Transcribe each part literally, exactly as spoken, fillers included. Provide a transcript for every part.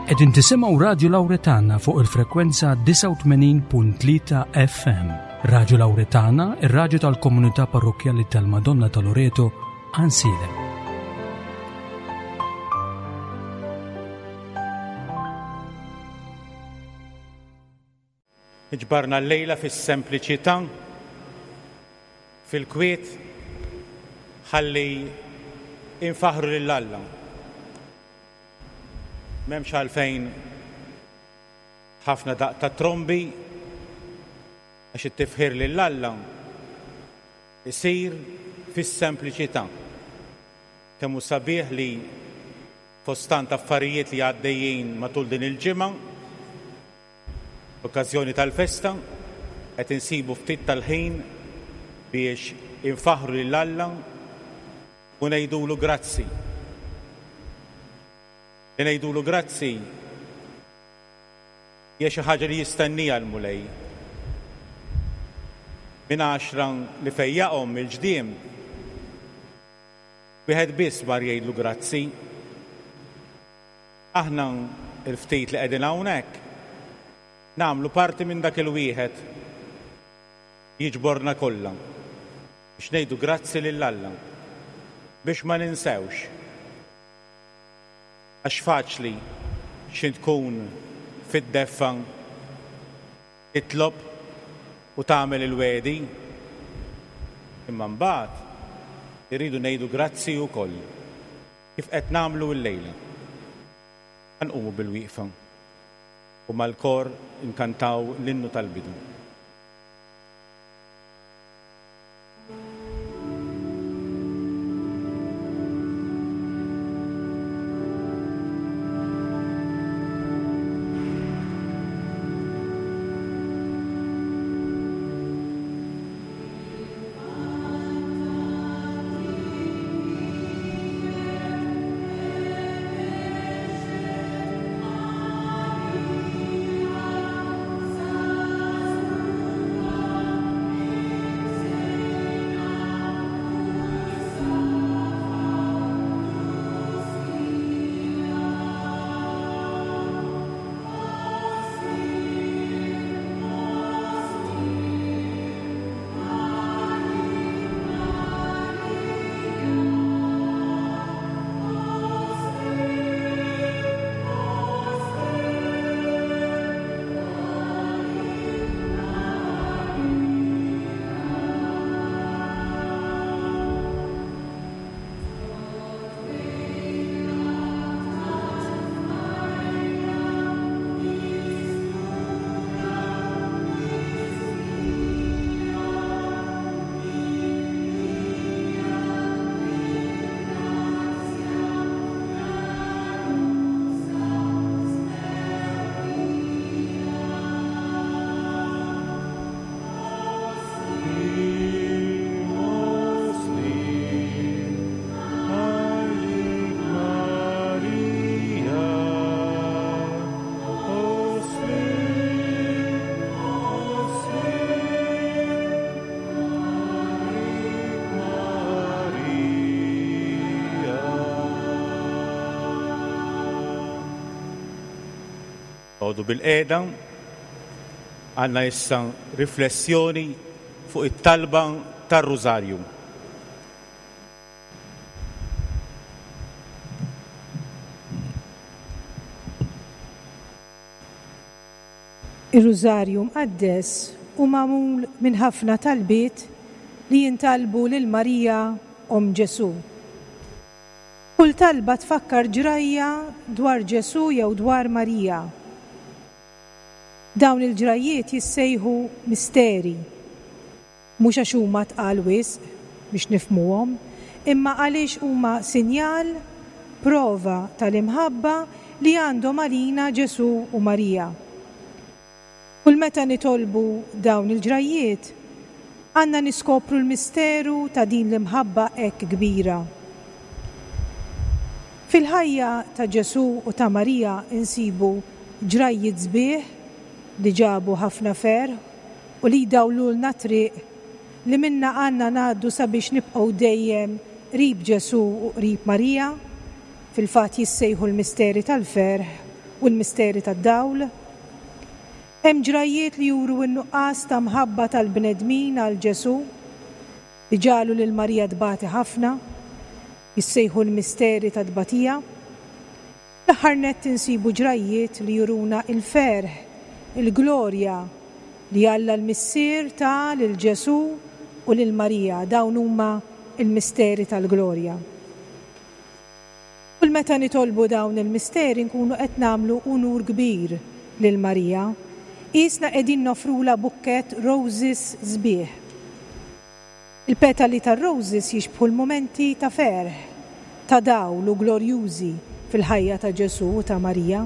Qegħdin tisimgħu Radju Lawretana fuq il-frekwenza tisa' u tmenin punt tlieta F M. Radju Lawretana, ir-radju tal-Komunità Parrokjali tal-Madonna ta' Loreto, Ansilem. Iġbarna l-lejla fis-sempliċità, fil-kwiet, ħalli infaħru lill-Alla. M'hemmx għalfejn ħafna daq ta' trombi għax it-tifħir lill-Alla isir fis-sempliċità. Kemm hu sabiħ li fostant affarijiet li għaddejjin matul din il-ġimgħa, okkażjoni tal-festa, qed insibu ftit tal-ħin biex infaħru lill-Alla u ngħidulu grazzi. Li ngħidulu grazzi hija xi ħaġa li jistennija l-mulej. Minn għaxra li fejjaqhom il-ġdiem, wieħed biss mar jgħidlu grazzi. Aħna l-ftit li qegħdin hawnhekk nagħmlu parti minn dak il-wieħed jiġborna kollha biex ngħidu grazzi lill-Alla biex ma ninsewx. Għax faċli xi tkun fid-deffa titlob u tagħmel il-wedi, imma mbagħad irridu ngħidu grazzi wkoll kif qed nagħmlu l-lejla. Ħanqumu bil-wieqfa u mal-kor inkantaw l-innu tal-bidu. Għodu bil-qeda, għandna issa riflessjoni fuq it-talba tar-Rużarju. Ir-Rużarju mqaddes u magħmul minn ħafna talbiet li jintalbu lil Marija Om Ġesu. Kull talba tfakkar ġrajja dwar Ġesu jew dwar Marija. Dawn il-ġrajiet jissejħu misteri, mhux għax huma tqal wisq biex nifhmuhom, imma għaliex huma sinjal, prova tal-imħabba li għandhom għalina Ġesu u Marija. Kull meta nitolbu dawn il-ġrajiet, għandna niskopru l-misteru ta' din l-imħabba hekk kbira. Fil-ħajja ta' Ġesu u ta' Marija insibu ġrajiet sbieħ li ġabu ħafna fer u li jdawlulna triq li minna għandna ngħaddu sabiex nibqgħu dejjem qrib Ġesu u qrib Marija, fil-fatt jissejħu l-misteri tal-ferħ u l-misteri tad-dawl. Hemm ġrajiet li juru n-nuqqas ta' mħabba tal-bnedmin għal Ġesu li ġalu lil Marija tbati ħafna, jissejħu l-misteri ta' tbatija. L-aħħar nett insibu ġrajiet li juruna il-ferħ, il-glorja li Alla l-missier ta' lil Ġesu u lil Marija, dawn huma il-misteri tal-glorja. Kull meta nitolbu dawn il-misteri nkunu qed nagħmlu unur kbir lil Marija, isna qegħdin nofrula bukkett roses sbieħ. Il-petali tar-roses jixbħu l-momenti ta' ferħ, ta' dawl u glorjużi fil-ħajja ta' Ġesu u ta' Marija.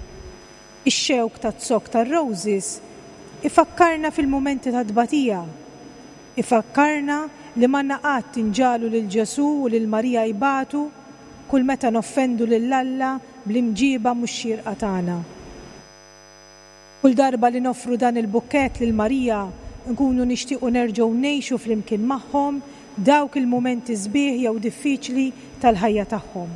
Ix-xewk tat-zokk tar-roses ifakkarna fil-momenti ta' tbatija, ifakkarna li ma naqat tinġalu lil Ġesu u lil Marija jbatu kull meta noffendu lil Alla bl-imġiba mhux xierqa tagħna. Kull darba li nofru dan il-bukkett lil Marija nkunu nixtiequ nerġgħu ngħixu flimkien magħhom dawk il-mumenti sbieħ jew diffiċli tal-ħajja tagħhom.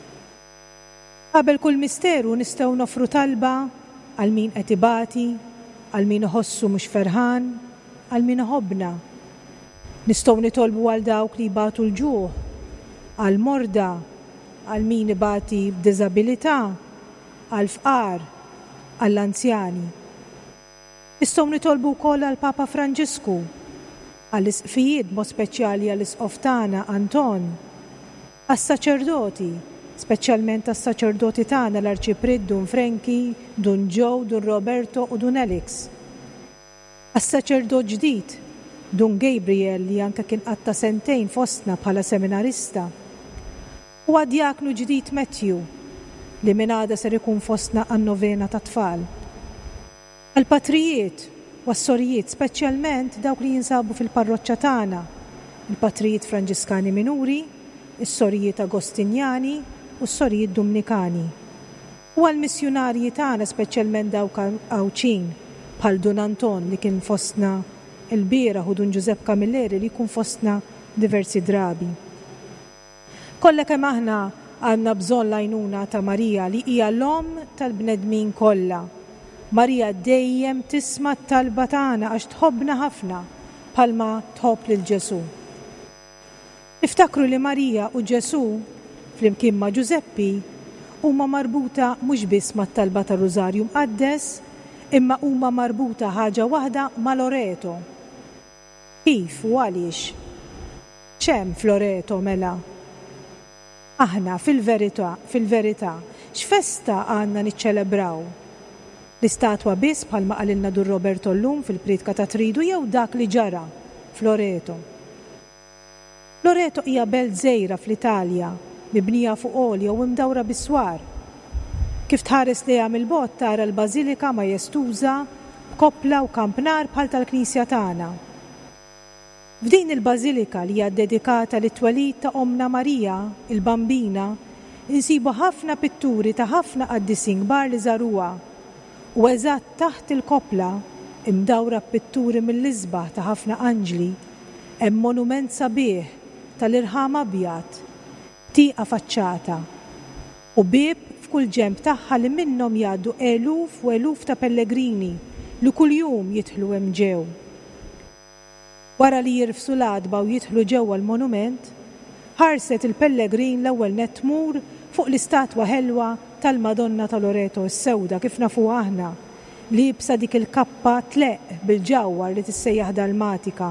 Qabel kull misteru nistgħu nofru talba għal min qed ibati, għal min iħossu mhux ferħan, għal min iħobbna. Nistgħu nitolbu għal dawk li jbatu l-ġuħ, għal morda, għal min ibati b'diżabilità, għal fqar, għall anzjani. Nistgħu nitolbu wkoll għal Papa Franġisku, għall isqfijiet mod speċjali għall isqof tagħna Anton, għas-saċerdoti, speċjalment għas-saċerdoti tagħna l-Arċiprid Dun Franki, Dun Joe, Dun Roberto u Dun Alex. Għas-saċerdot ġdid, Dun Gabriel li anke kien qatta sentejn fostna bħala seminarista. U għad-djaknu ġdid Matthew li minn għada ser ikun fostna għan-novena ta' tfal. Għal-patrijiet u għas-sorijiet, speċjalment dawk li jinsabu fil-parroċċa tagħna, il-patrijiet Franġiskani Minuri, is-sorijiet Agostinjani u s-sorijiet Dominikani. U għal-missjonarji tagħna, speċjalment dawk Awċin bħal Dun Anton li kien fostna il-bieraħ u Dun Giuseppe Camilleri li jkun fostna diversi drabi. Kollha kemm aħna għandna bżonn l-għajnuna ta' Marija li hija l-om tal-bnedmin kollha. Marija dejjem tisma' t-talba tagħna għax tħobbna ħafna bħalma tħobb lil Ġesu. Iftakru li Marija u Ġesu flimkien ma' Giuseppi huma marbuta mhux biss mat-talba tar-Rużarju Mqaddes, imma huma marbuta ħaġa waħda ma' Loreto. Kif u għaliex? ċemm f'Loreto mela? Aħna fil-verità, fil-verità, x'festa għandna niċċelebraw? L-istatwa biss bħalma qalilna Dun Roberto llum fil-Pritka ta' Tridu jew dak li ġara f'Loreto. Loreto hija belt żgħira fl-Italja, mibnija fuq għolja u mdawra bis-swar. Kif tħares lejha mill-bogħod tara l-Bażilika Majestuża b'koppla u kampnar bħal tal-Knisja tagħna. F'din il-Bażilika li hija dedikata lit-twelid ta' Omna Marija, il-Bambina, insibu ħafna pitturi ta' ħafna qaddisin kbar li żaruha u eżatt taħt il-koppla imdawra pitturi mill-isbaħ ta' ħafna anġli hemm monument sabiħ tal-irħam abjad, tieqa faċċata u bieb f'kull ġenb tagħha li minnhom jgħaddu eluf u eluf ta' pellegrini li kuljum jidħlu hemm ġew. Wara li jirfsu l-adba u jidħlu ġewwa l-monument, ħarset il-pellegrin l-ewwel nett tmur fuq l-istatwa ħelwa tal-Madonna ta' Loreto s-sewda kif nafu aħna li jibsa dik il-kappa tleq bil-ġawwar li tissejjaħ dalmatika.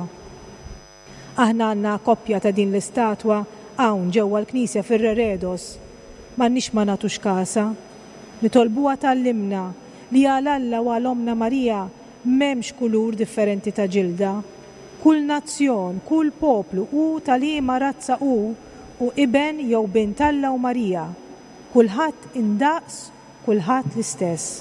Aħna għandna koppja ta' din l-istatwa hawn ġewwa l-Knisja fir-Reredos. M'għandniex ma nagħtux kasa. Nitolbuha tal-limna li għal Alla u għal Omna Marija m'hemmx kulur differenti ta' ġilda. Kull nazzjon, kull poplu u tal-liema razza u u iben jew bint Alla u Marija. Kulħadd indaqs, kulħadd l-istess.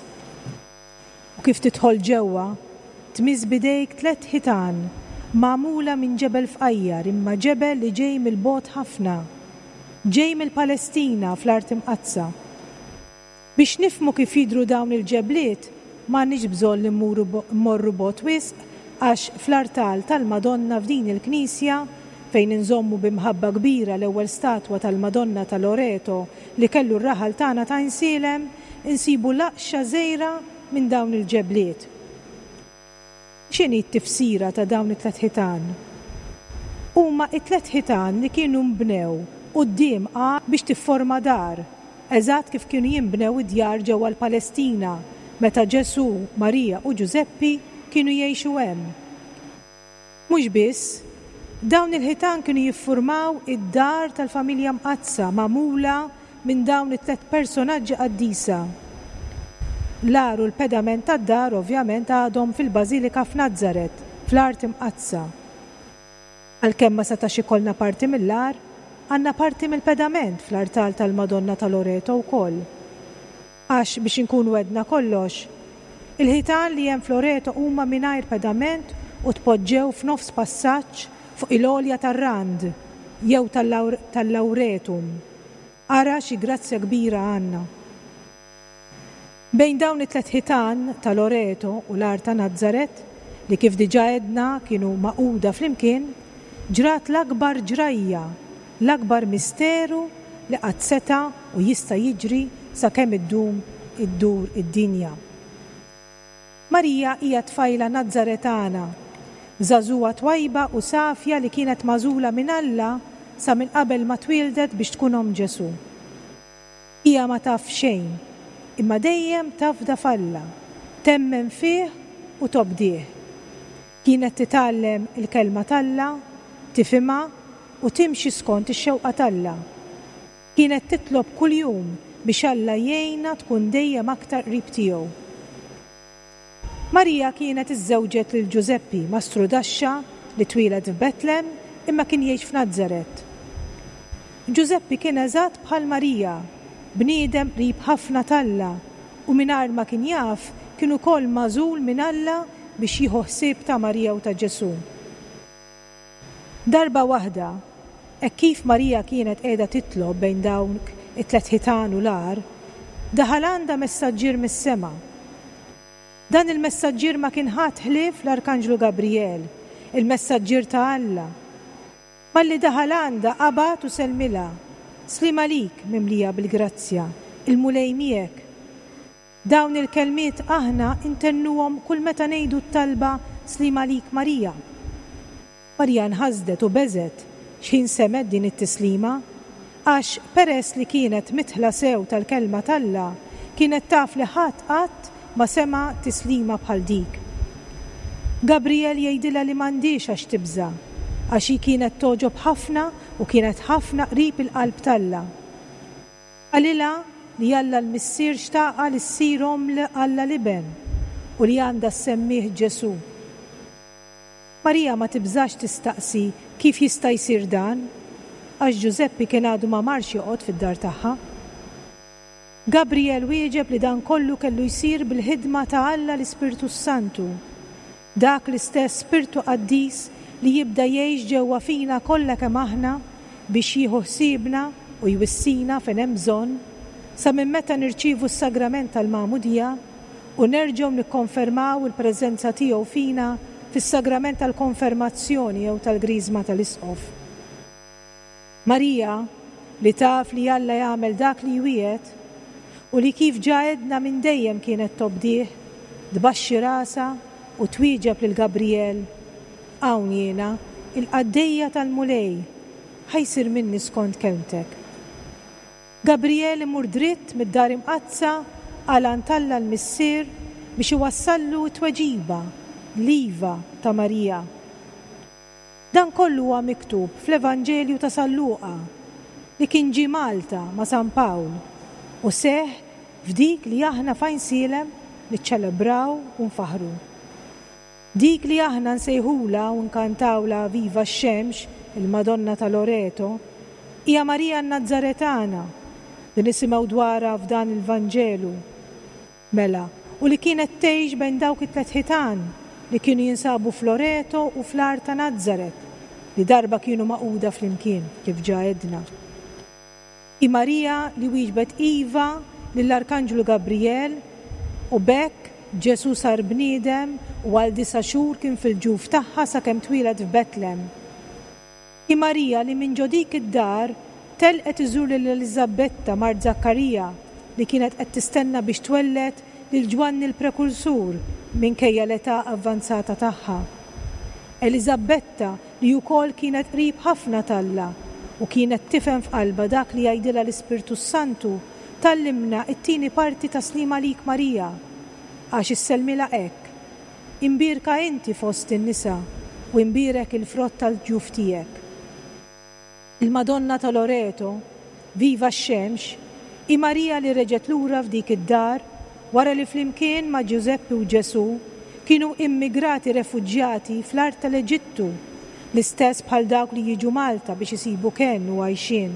U kif tidħol ġewwa, tmiss bidejk tliet ħitan magħmula minn ġebel fqajjar imma ġebel li ġej mill-bogħod ħafna, ġej mill-Palestina fl-Art Imqazza. Biex nifhmu kif jidhru dawn il-ġebliet m'għandniex bżonn li mmorru bogħod wisq għax fl-artal tal-Madonna f'din il-Knisja fejn inżommu bimħabba kbira l-ewwel statwa tal-Madonna ta' Loreto li kellu r-raħal tagħna ta' Insielem, insibu laqxa żgħira minn dawn il-ġebliet. X'inhi t-tifsira ta' dawn it-tlet ħitan? Huma it-tlet ħitan li kienu mbnew quddiem qa biex tifforma dar, eżatt kif kienu jinbnew id-djar ġewwa l-Palestina meta Ġesu, Marija u Ġuseppi kienu jgħixu hemm. Mhux biss, dawn il-ħitan kienu jiffurmaw id-dar tal-familja mqazza magħmula minn dawn it-tlet personaġġi qaddisa. L-ar u l-pedament tad-dar ovvjament għadhom fil-Bażilika f'Nażaret, fl-art imqazza. Għalkemm ma setax ikollna parti mill-ar, għandna parti mill-pedament fl-artal tal-Madonna ta' Loreto wkoll. Għax biex inkunu wedna kollox, il-ħitan li hemm f'Loreto huma mingħajr pedament u tpoġġew f'nofs passaġġ fuq il-għolja tar-Rand jew tal-Lawretum. Ara xi grazzja kbira għandna. Bejn dawn it-tlet ħitan ta' Loreto u l-art ta' Nażaret li kif diġà għedna kienu maquda flimkien, ġrat l-akbar ġrajja, l-akbar misteru li qatt seta' u jista' jiġri sakemm iddum iddur id-dinja. Marija hija tfajla Nażaretana, żagħżugħa twajba u safja li kienet magħżula minn Alla sa minn qabel ma twildet biex tkun omm Ġesu. Hija ma taf xejn, imma dejjem tafda f'Alla, temmen fih u tobdih. Kienet titgħallem il-kelma t'Alla, tifhimha u timxi skont ix-xewqa t'Alla. Kienet titlob kuljum biex Alla jgħinha tkun dejjem aktar qrib tiegħu. Marija kienet iżżewġet lil Ġuseppi, mastru daxxa li twieled f'Betlem imma kien jgħix f'Nażaret. Ġuseppi kien eżatt bħal Marija, bniedem qrib ħafna t'Alla u mingħajr ma kien jaf kien ukoll magħżul minn Alla biex jieħu ħsieb ta' Marija u ta' Ġesu. Darba waħda, hekk kif Marija kienet qiegħda titlob bejn dawn it-tlet ħitan u l-ar, daħal għandha messaġġier mis-sema. Dan il-messaġġier ma kien ħadd ħlief l-Arkanġlu Gabriel, il-messaġġier ta' Alla. Malli daħal għandha qabad u selmilha, slim għalik mimlija bil-grazzja, il-mulej miegħek. Dawn il-kelmiet aħna intennuhom kull meta ngħidu t-talba slim għalik Marija. Marija nħażdet u beżet x'in semet din it-tislima, għax peress li kienet mitħla sew tal-kelma t'Alla, kienet taf li ħadd qatt ma sema tislima bħal dik. Gabriel jgħidilha li m'għandix għax tibża, għax hi kienet toġob ħafna u kienet ħafna qrib il-qalb t'Alla. Għalilha li Alla l-missier xtaqa li ssir omm Alla liben u li għandha semmih Ġesu. Marija ma tibżax tistaqsi kif jista' jsir dan, għax Ġuseppi kien għadu ma marx joqgħod fid-dar tagħha. Gabriel wieġeb li dan kollu kellu jsir bil-ħidma ta' Alla l-Ispirtu Santu, dak l-istess Spirtu Qaddis li jibda jgħix ġewwa fina kollha kemm aħna biex jieħu ħsiebna u jwissina fejn hemm bżonn sa minn meta nirċievu s-sagrament tal-Magħmudija u nerġgħu nikkonfermaw il-preżenza tiegħu fina fis-sagrament tal-konfermazzjoni jew tal-griżma tal-isqof. Marija li taf li Alla jagħmel dak li jwiegħed u li kif ġaedna minn dejjem kienet tobdih, tbaxxi rasa u twieġeb lil Gabriel, hawn jiena il-qaddejja tal-mulej, ħajsir minni skont kelmtek. Gabriel imur dritt mid-dar imqazza għal Alla l-missier biex iwassallu t-tweġiba, l-iva ta' Marija. Dan kollu huwa miktub fl-Evanġelju ta' San Luqa li kien ġie Malta ma' San Pawl u seħ f'dik li aħna f'Insielem niċċelebraw u nfaħru. Dik li aħna nsejħula u nkantawla viva x-xemx, il-Madonna ta' Loreto, hija Marija n-Nażaretana li nisimgħu dwarha f'dan il-Vanġelu. Mela, u li kienet tgħix bejn dawk it-tlet ħitan li kienu jinsabu f'Loreto u fl-art ta' Nażaret li darba kienu maquda flimkien kif ġa għedna. I Marija li wieġbet iva lill-Arkanġlu Gabriel u bekk Ġesu sar bniedem u għal disa' xhur kien fil-ġuf tagħha sakemm twieled f'Betlem. I Marija li minn ġodik id-dar telqet iżur lil Eliżabetta Mart Zakkarija li kienet qed tistenna biex twellet lil Ġwanni l-Prekursur minkejja l-età avvanzata tagħha. Eliżabetta li wkoll kienet qrib ħafna talla u kienet tifhem f'qalba dak li jgħidilha l-Ispirtu Santu tallimna t-tieni parti ta' Slim għalik Marija għax isselmilha hekk. Imbirka inti fost in-nisa u imbirek il-frott tal-ġuf tiegħek. Il-Madonna ta' Loreto, viva x-xemx, i Marija li reġet lura f'dik id-dar wara li flimkien ma' Giuseppe u Ġesu kienu immigrati refuġjati fl-art tal-Eġittu, l-istess bħal dawk li jiġu Malta biex isibu kennu għajxin.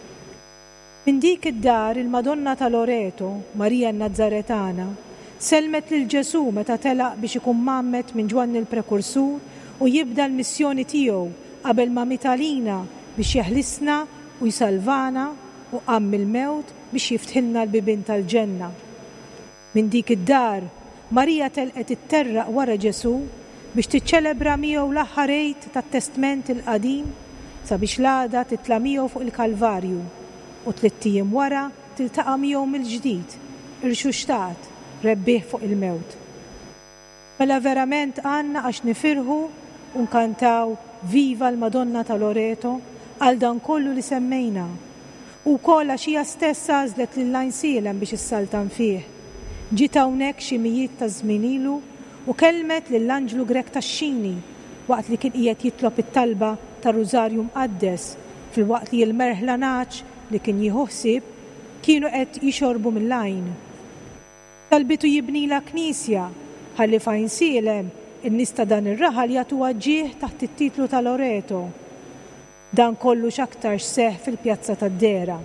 Min dik id-dar il-Madonna ta' Loreto, Marija n-Nazzaretana, selmet lil Ġesu meta telaq biex ikun mammet minn Ġwanni l-Prekursur u jibda l-missjoni tiegħu qabel ma mitalina biex jeħlisna u jsalvana u qamm il-mewt biex jiftħilna l-bibin tal-ġenna. Min dik id-dar, Marija telqet itterraq wara Ġesu biex tiċċelebra miegħu l-aħħar għid tat-Testament il-Qadim sabiex l-għada titla' miegħu fuq il-Kalvarju u tliet ijiem wara tiltaqa' miegħu mill-ġdid, irxuxtat, rebbieħ fuq il-mewt. Mela verament għandna għax nifirħu u nkantaw viva l-Madonna ta' Loreto għal dan kollu li semmejna. U kolla xija stessa għażlet lil Silem biex issaltan fih. Ġiet hawnhekk xi mijiet ta' żmien ilu u kelmet lill-Anġlu Grek tax-Xini waqt li kien qiegħed jitlob it-talba tar-Rużarju Mqaddes fil-waqt li l-merħlanaċ li kien jieħu ħsieb kienu qed jixorbu mill-għajn. Talbitu jibnila knisja ħalli f'Għajn Silem in-nies ta' dan ir-raħal jagħtuha ġieħ taħt it-titlu ta' Loreto. Dan kollu x'aktar seħħ fil-pjazza tad-Dera.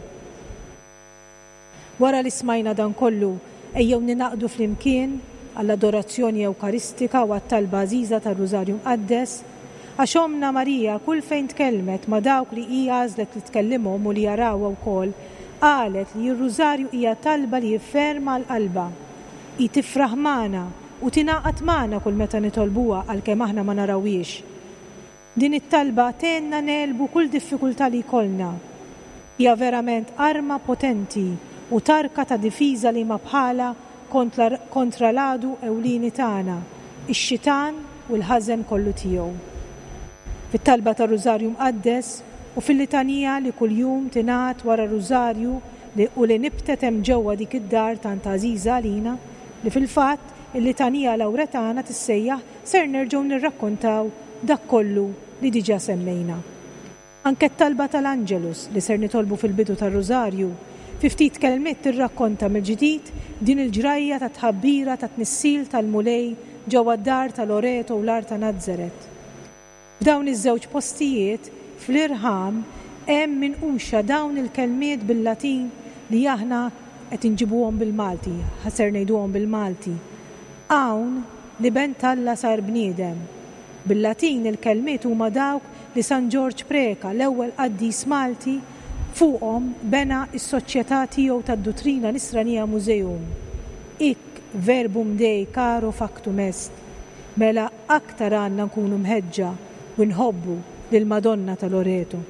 Wara li smajna dan kollu ejjew ninaqdu flimkien għall-adorazzjoni Ewkaristika u għat-talba għażiża tar-Rużarju Mqaddes għax Omna Marija kull fejn tkellmet ma' dawk li hija għażlet li tkellimhom u li jarawha wkoll qalet li r-Rużarju hija talba li jifferma l-qalba. Hi tifraħ magħna u tingħaqad magħna kull meta nitolbuha għalkemm aħna ma narawhiex. Din it-talba tenna nelbu kull diffikultà li jkollna. Hija verament arma potenti u tarka ta' difiża li ma bħala kontra, kontra l-għadu ewlieni tagħna, ix-xitan u l-ħażen kollu tiegħu. Fit-talba ta' Rużarju Mqaddes u fil-litanija li kuljum tingħat wara Rużarju li u li nibtetem ġewwa dik id-dar tant għażiża għalina li fil-fatt il-litanija Lawretana tissejjaħ ser nerġgħu nirrakkontaw dak kollu li diġà semmejna. Anke t-talba tal-Angelus li ser nitolbu fil-bidu tar-Rużarju fi ftit kelmiet tirrakkonta mill-ġdid din il-ġrajja ta' tħabbira ta' tnissil tal-mulej ġewwa d-dar ta' Loreto u l-art ta' Nazzaret. F'dawn iż-żewġ postijiet fl-irħam hemm minquxa dawn il-kelmiet bil-Latin li aħna qed inġibuhom bil-Malti, ħaser ngħiduhom bil-Malti. Hawn li ben Talla sar bniedem. Bil-Latin il-kelmiet huma dawk li San George Preka, l-ewwel qaddis Malti, fuqhom bena s-soċjetà tiegħu tad-Dottrina Nisranija Mużeum. Ik verbum Dei caro factum est. Mela aktar għandna nkunu mħeġġa u nħobbu lill-Madonna ta' Loreto.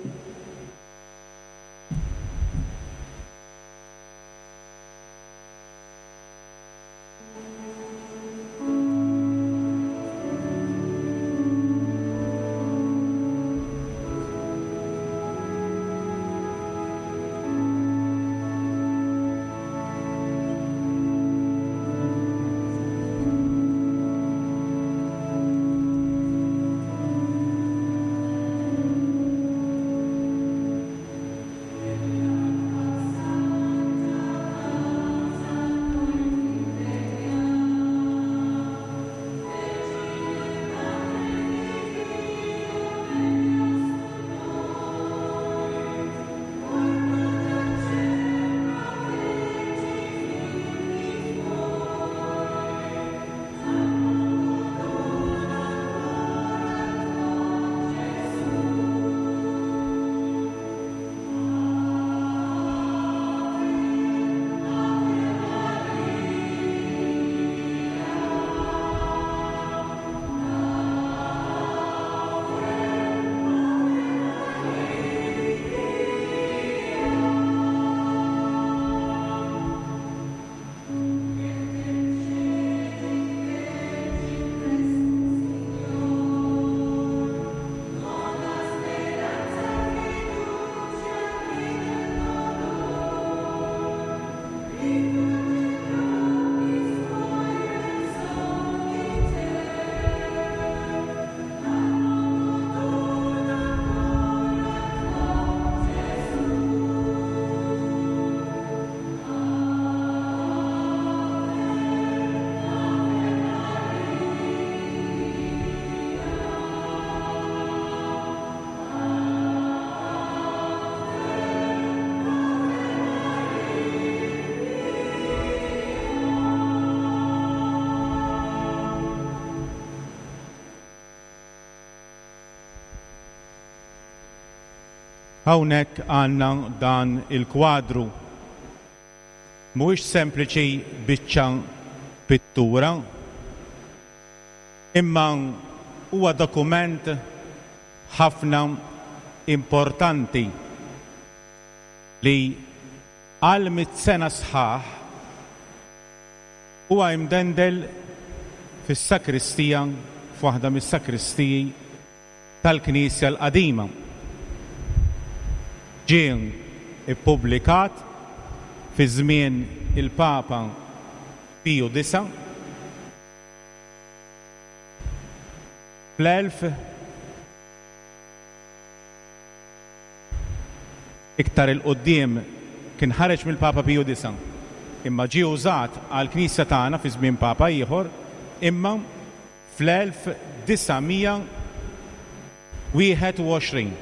Hawnhekk għandna dan il-kwadru mhuwiex sempliċi biċċa pittura, imma huwa dokument ħafna importanti li għal mit sena sħaħ huwa imdendel fis-sakristija f'waħda mis-sakristiji tal-Knisja l-qadima. Ġie ippubblikat fi żmien il-Papa Piju disa fl-elf iktar il-qoddim kien ħareġ mill-Papa Piju disa, imma ġie użat għall-Knisja tagħna fi żmien Papa ieħor, imma fl-elf disamija wieħed u għoxrin.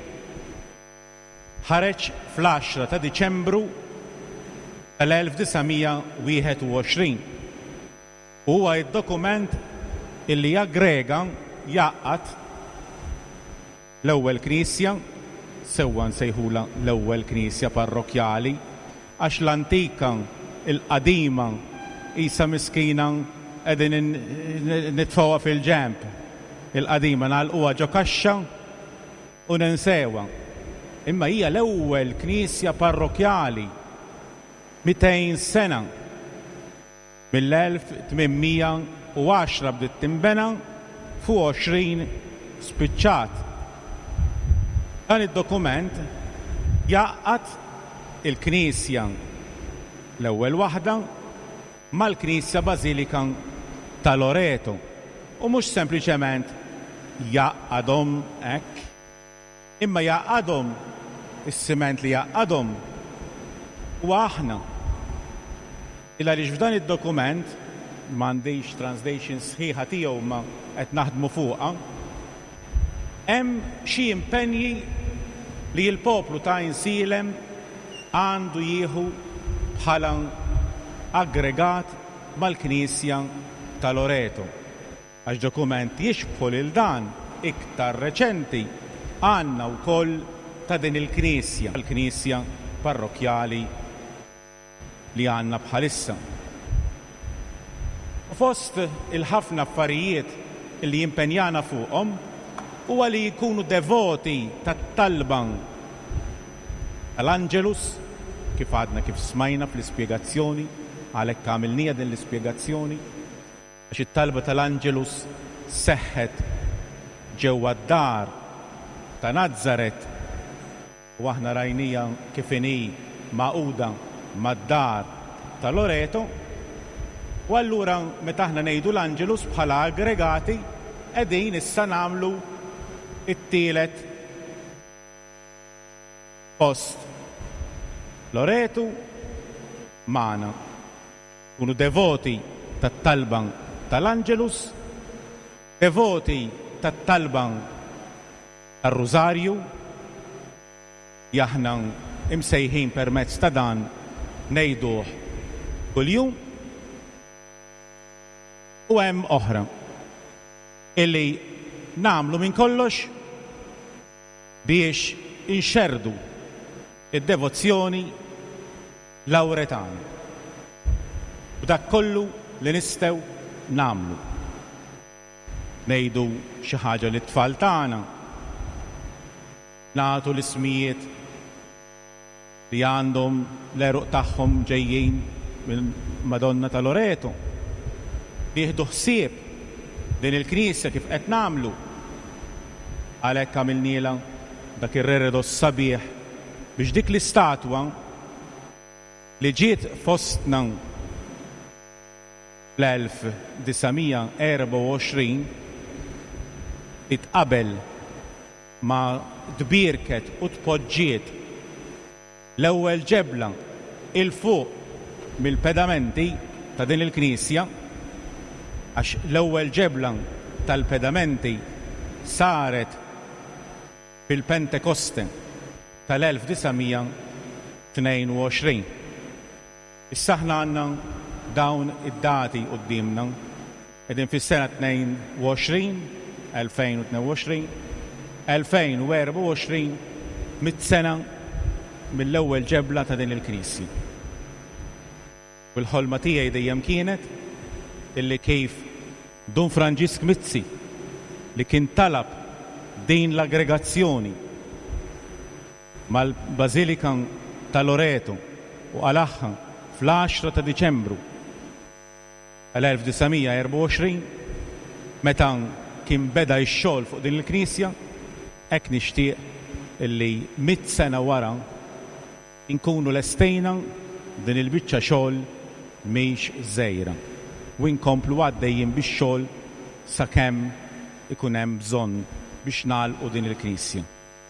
Ħareġ fl-għaxra ta' Diċembru tal-elf disamija wieħed u għoxrin. Huwa d-dokument illi jaggrega jaqqat l-ewwel Knisja, sewwa nsejħula l-ewwel Knisja parrokjali, għax l-antika il-qadima isa miskina qegħdin nitfawha fil-ġemp. Il-qadima nagħlquha ġo kaxxa u ninsewha. Imma hija l-ewwel Knisja parrokjali mitejn sena mill-elf tminmija u għaxra bdiet tinbena fuq għoxrin spiċċat. Dan id-dokument jaqqat il-Knisja l-ewwel waħda mal-Knisja Bażilika ta' Loreto u mhux sempliċement jaqqadhom hekk, imma jaqqadhom is-siment li jaqqadhom u aħna. Illa li f'dan id-dokument m'għandix translation sħiħa tiegħu ma qed naħdmu fuqha, hemm xi impenji li l-poplu ta' Insilem għandu jieħu bħala aggregat mal-Knisja ta' Loreto. Għax dokument jixbħu lil dan iktar reċenti għandna wkoll ta' din il-Knisja, il-Knisja parrokjali li għandna bħalissa. U fost il-ħafna affarijiet li jimpenjana fuqhom huwa li jkunu devoti tat-talba tal-Angelus, kif għadna kif smajna fl-ispjegazzjoni, għalhekk għamilnija din l-ispjegazzjoni, għax it-talba tal-Angelus seħħet ġewwa d-dar ta' Nazzaret u aħna rajnija kif inhi maquda mad-dar ta' Loreto, u allura meta aħna ngħidu l-Angelus bħala aggregati qegħdin issa nagħmlu it-tielet post. Loreto magħna kunu devoti tat-talba tal-Angelus, devoti tat-talba tar-Rużarju, aħna imsejħin permezz ta' dan ngħiduh kuljum, u hemm oħra illi nagħmlu minn kollox biex inxerdu id-devozzjoni lawretana. B'dak kollu li nistgħu nagħmlu. Ngħidu xi ħaġa lit-tfal tagħna, nagħtu l-ismijiet li għandhom l-eruq tagħhom ġejjin minn Madonna ta' Loreto, jieħdu ħsieb din il-Knisja kif qed nagħmlu. Għalhekk għamilniela dak ir-reredo sabiħ biex dik l-istatwa li ġiet fostna fl-elf disamija erba' u għoxrin titqabel ma tbierket u tpoġġiet l-ewwel ġebla il fuq mill-pedamenti ta' din il-Knisja, għax l-ewwel ġebla tal-pedamenti saret fil-Pentekoste tal-elf disamija tnejn u għoxrin. Issa aħna għandna dawn id-dati qudiemna qegħdin fis-sena tnejn u għoxrin, elfejn u tnejn u għoxrin, elfejn u erba' u għoxrin mit sena mill-ewwel ġebla ta' din il-Knisja. U l-ħolma tiegħi dejjem kienet illi kif Don Franġisk Mizzi li kien talab din l-aggregazzjoni mal-Bażilika ta' Loreto u għalaħħa fl-għaxra ta' Diċembru għal-elf tisgħemija erba' u għoxrin meta kien beda x-xogħol fuq din il-Knisja, hekk nixtieq illi mit sena wara inkunu lestejna din il-biċċa xogħol mhix żgħira u nkomplu għaddejjin bix-xogħol sakemm ikun hemm bżonn biex nagħlqu din il-Knisja.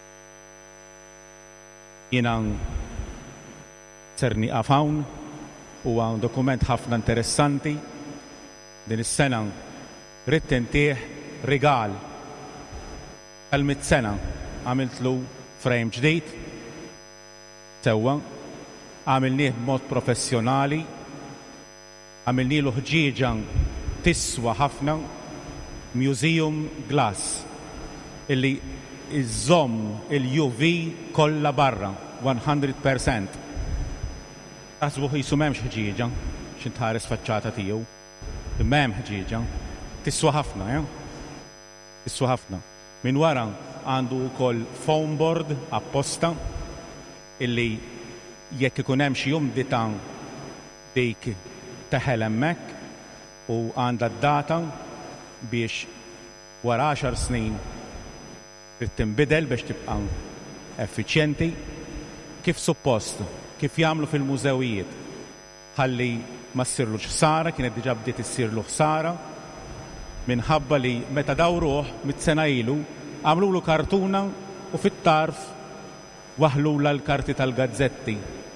Jiena ser nieqaf hawn huwa dokument ħafna interessanti. Din is-sena ridt intih rigal għal-mit sena għamiltlu frame ġdid sewwa, għamilnieh b'mod professjonali, għamilnielu ħġieġa tiswa ħafna, museum glass illi iżomm il-U V kollha barra one hundred percent. Taħsbu qisu m'hemmx ħġieġa xi tħares faċċata tiegħu. Imma hemm ħġieġa tiswa ħafna, ja? Tiswa ħafna. Min wara għandu wkoll foam board apposta illi jekk ikun hemm xi umdità dik teħel hemmhekk u għandha d-data biex wara għaxar snin trid tinbidel biex tibqa' effiċjenti kif suppost, kif jagħmlu fil-mużewijiet. Ħalli ma ssirlux ħsara, kienet diġà bdiet issirlu ħsara minħabba li meta dawruh mit-sena ilu għamlulu kartuna u fit-tarf waħlula l-karti tal-gazzetti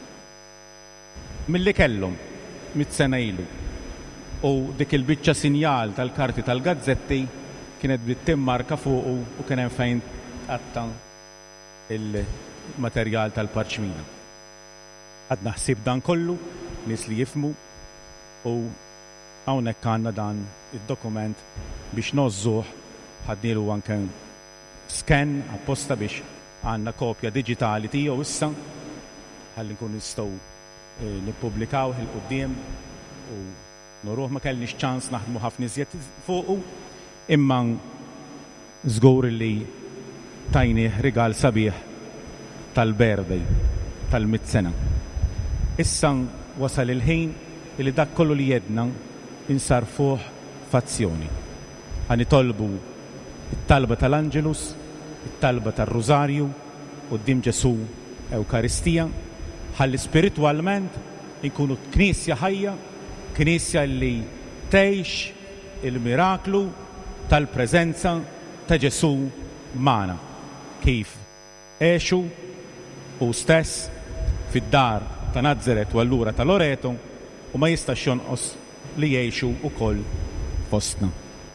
milli kellhom mit-sena ilu. U dik il-biċċa sinjal tal-karti tal-gazzetti kienet bittimmarka fuqu u kien hemm fejn qatta il-materjal tal-parċmina. Għadna ħsieb dan kollu, nies li jifmu, u hawnhekk għandna dan id-dokument biex nożżuh ħadnielu anke scan apposta biex għandna kopja diġitali tiegħu issa ħalli nkunu nistgħu nippubblikawh il-quddiem u nuruh ma kellniex ċans naħdmu ħafna iżjed fuqu, imma żgur li tajnieh rigal sabiħ tal-birthday tal-mit sena. Issa wasal il-ħin li dak kollu li jedna insarfuh f'azzjoni. Ħanitolbu it-talba tal-Angelus, it-talba tar-Rużarju quddiem Ġesu Ewkaristija, ħalli spiritwalment inkunu knisja ħajja, knisja li tgħix il-miraklu tal-preżenza ta' Ġesu magħna kif għexu u stess fid-dar ta' Nażaret u allura ta' Loreto u ma jistax jonqos li jgħixu wkoll fostna.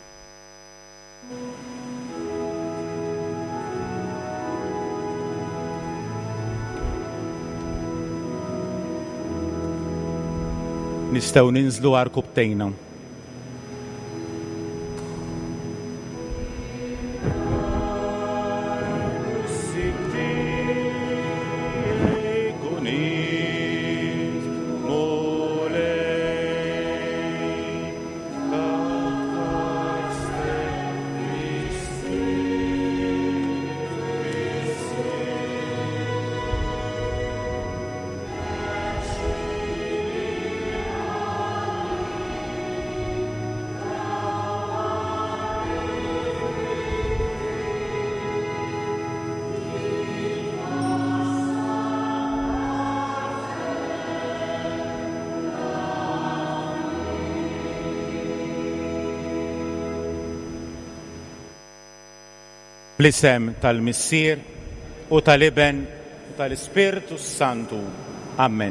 Nistgħu ninżlu għarkubtejna. Bl-isem tal-Missier u tal-Iben u tal-Ispiritu Santu. Amen.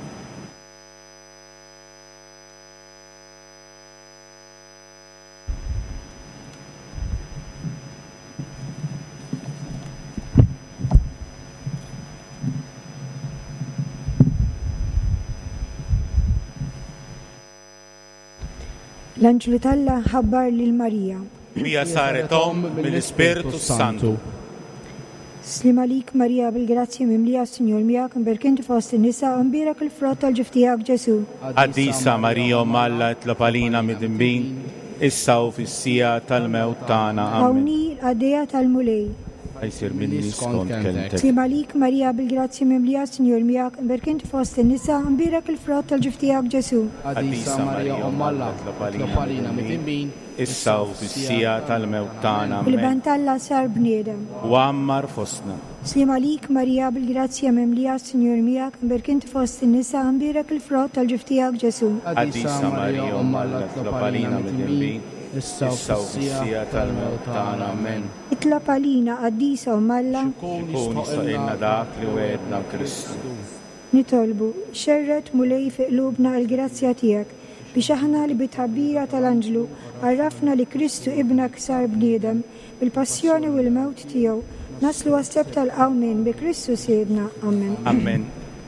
L-Anġlu tal-Alla ħabbar lil Marija. Mija saret om mill-Ispiritu Santu. Slima lik Marija bil-grazzja mimlija s-Sinjur miegħek, imberkinti fost in-nisa, imbirak il-frott tal-ġuf tiegħek Ġesu. Qaddisa Marija Umm Alla tlob għalina mid-dinbin, issa u fis-sija tal-mewt tagħna. Għawni l-għaddejja tal-mulej. Jsir minni skont kelmtek. Slima lik Marija bil-grazzja mimlija s-Sinjur miegħek, imberkinti fost in-nisa, imbirak il-frott tal-ġuf tiegħek Ġesu. Qaddisa Marija Umm Alla tlob għalina mid-dinbin, issa u fis-sija tal-mewt tagħna. Il-bant Alla sar bniedem. U għammar fostna. Slima lik Marija bil-grazzja mimlija s-Sinjur miegħek, imberkinti fost in-nisa, imbirak il-frott tal-ġuf tiegħek Ġesu. Qaddisa Marija Umm Alla tlob għalina mid-dinbin, issa u fis-sija tal-mewt tagħna. Amen. Itlob għalina qaddisa Umm Alla Kun jistoqilna dak li wedna Kristu. nitolbu xerret mulej fi qlubna l-grazzja tiegħek biex aħna li bitħabbira tal-Anġlu għarrafna li Kristu ibnak sar bniedem bil-passjoni u l-mewt tiegħu naslu għas-seb tal-qawmin bi Kristu siedna. Amen. Amen.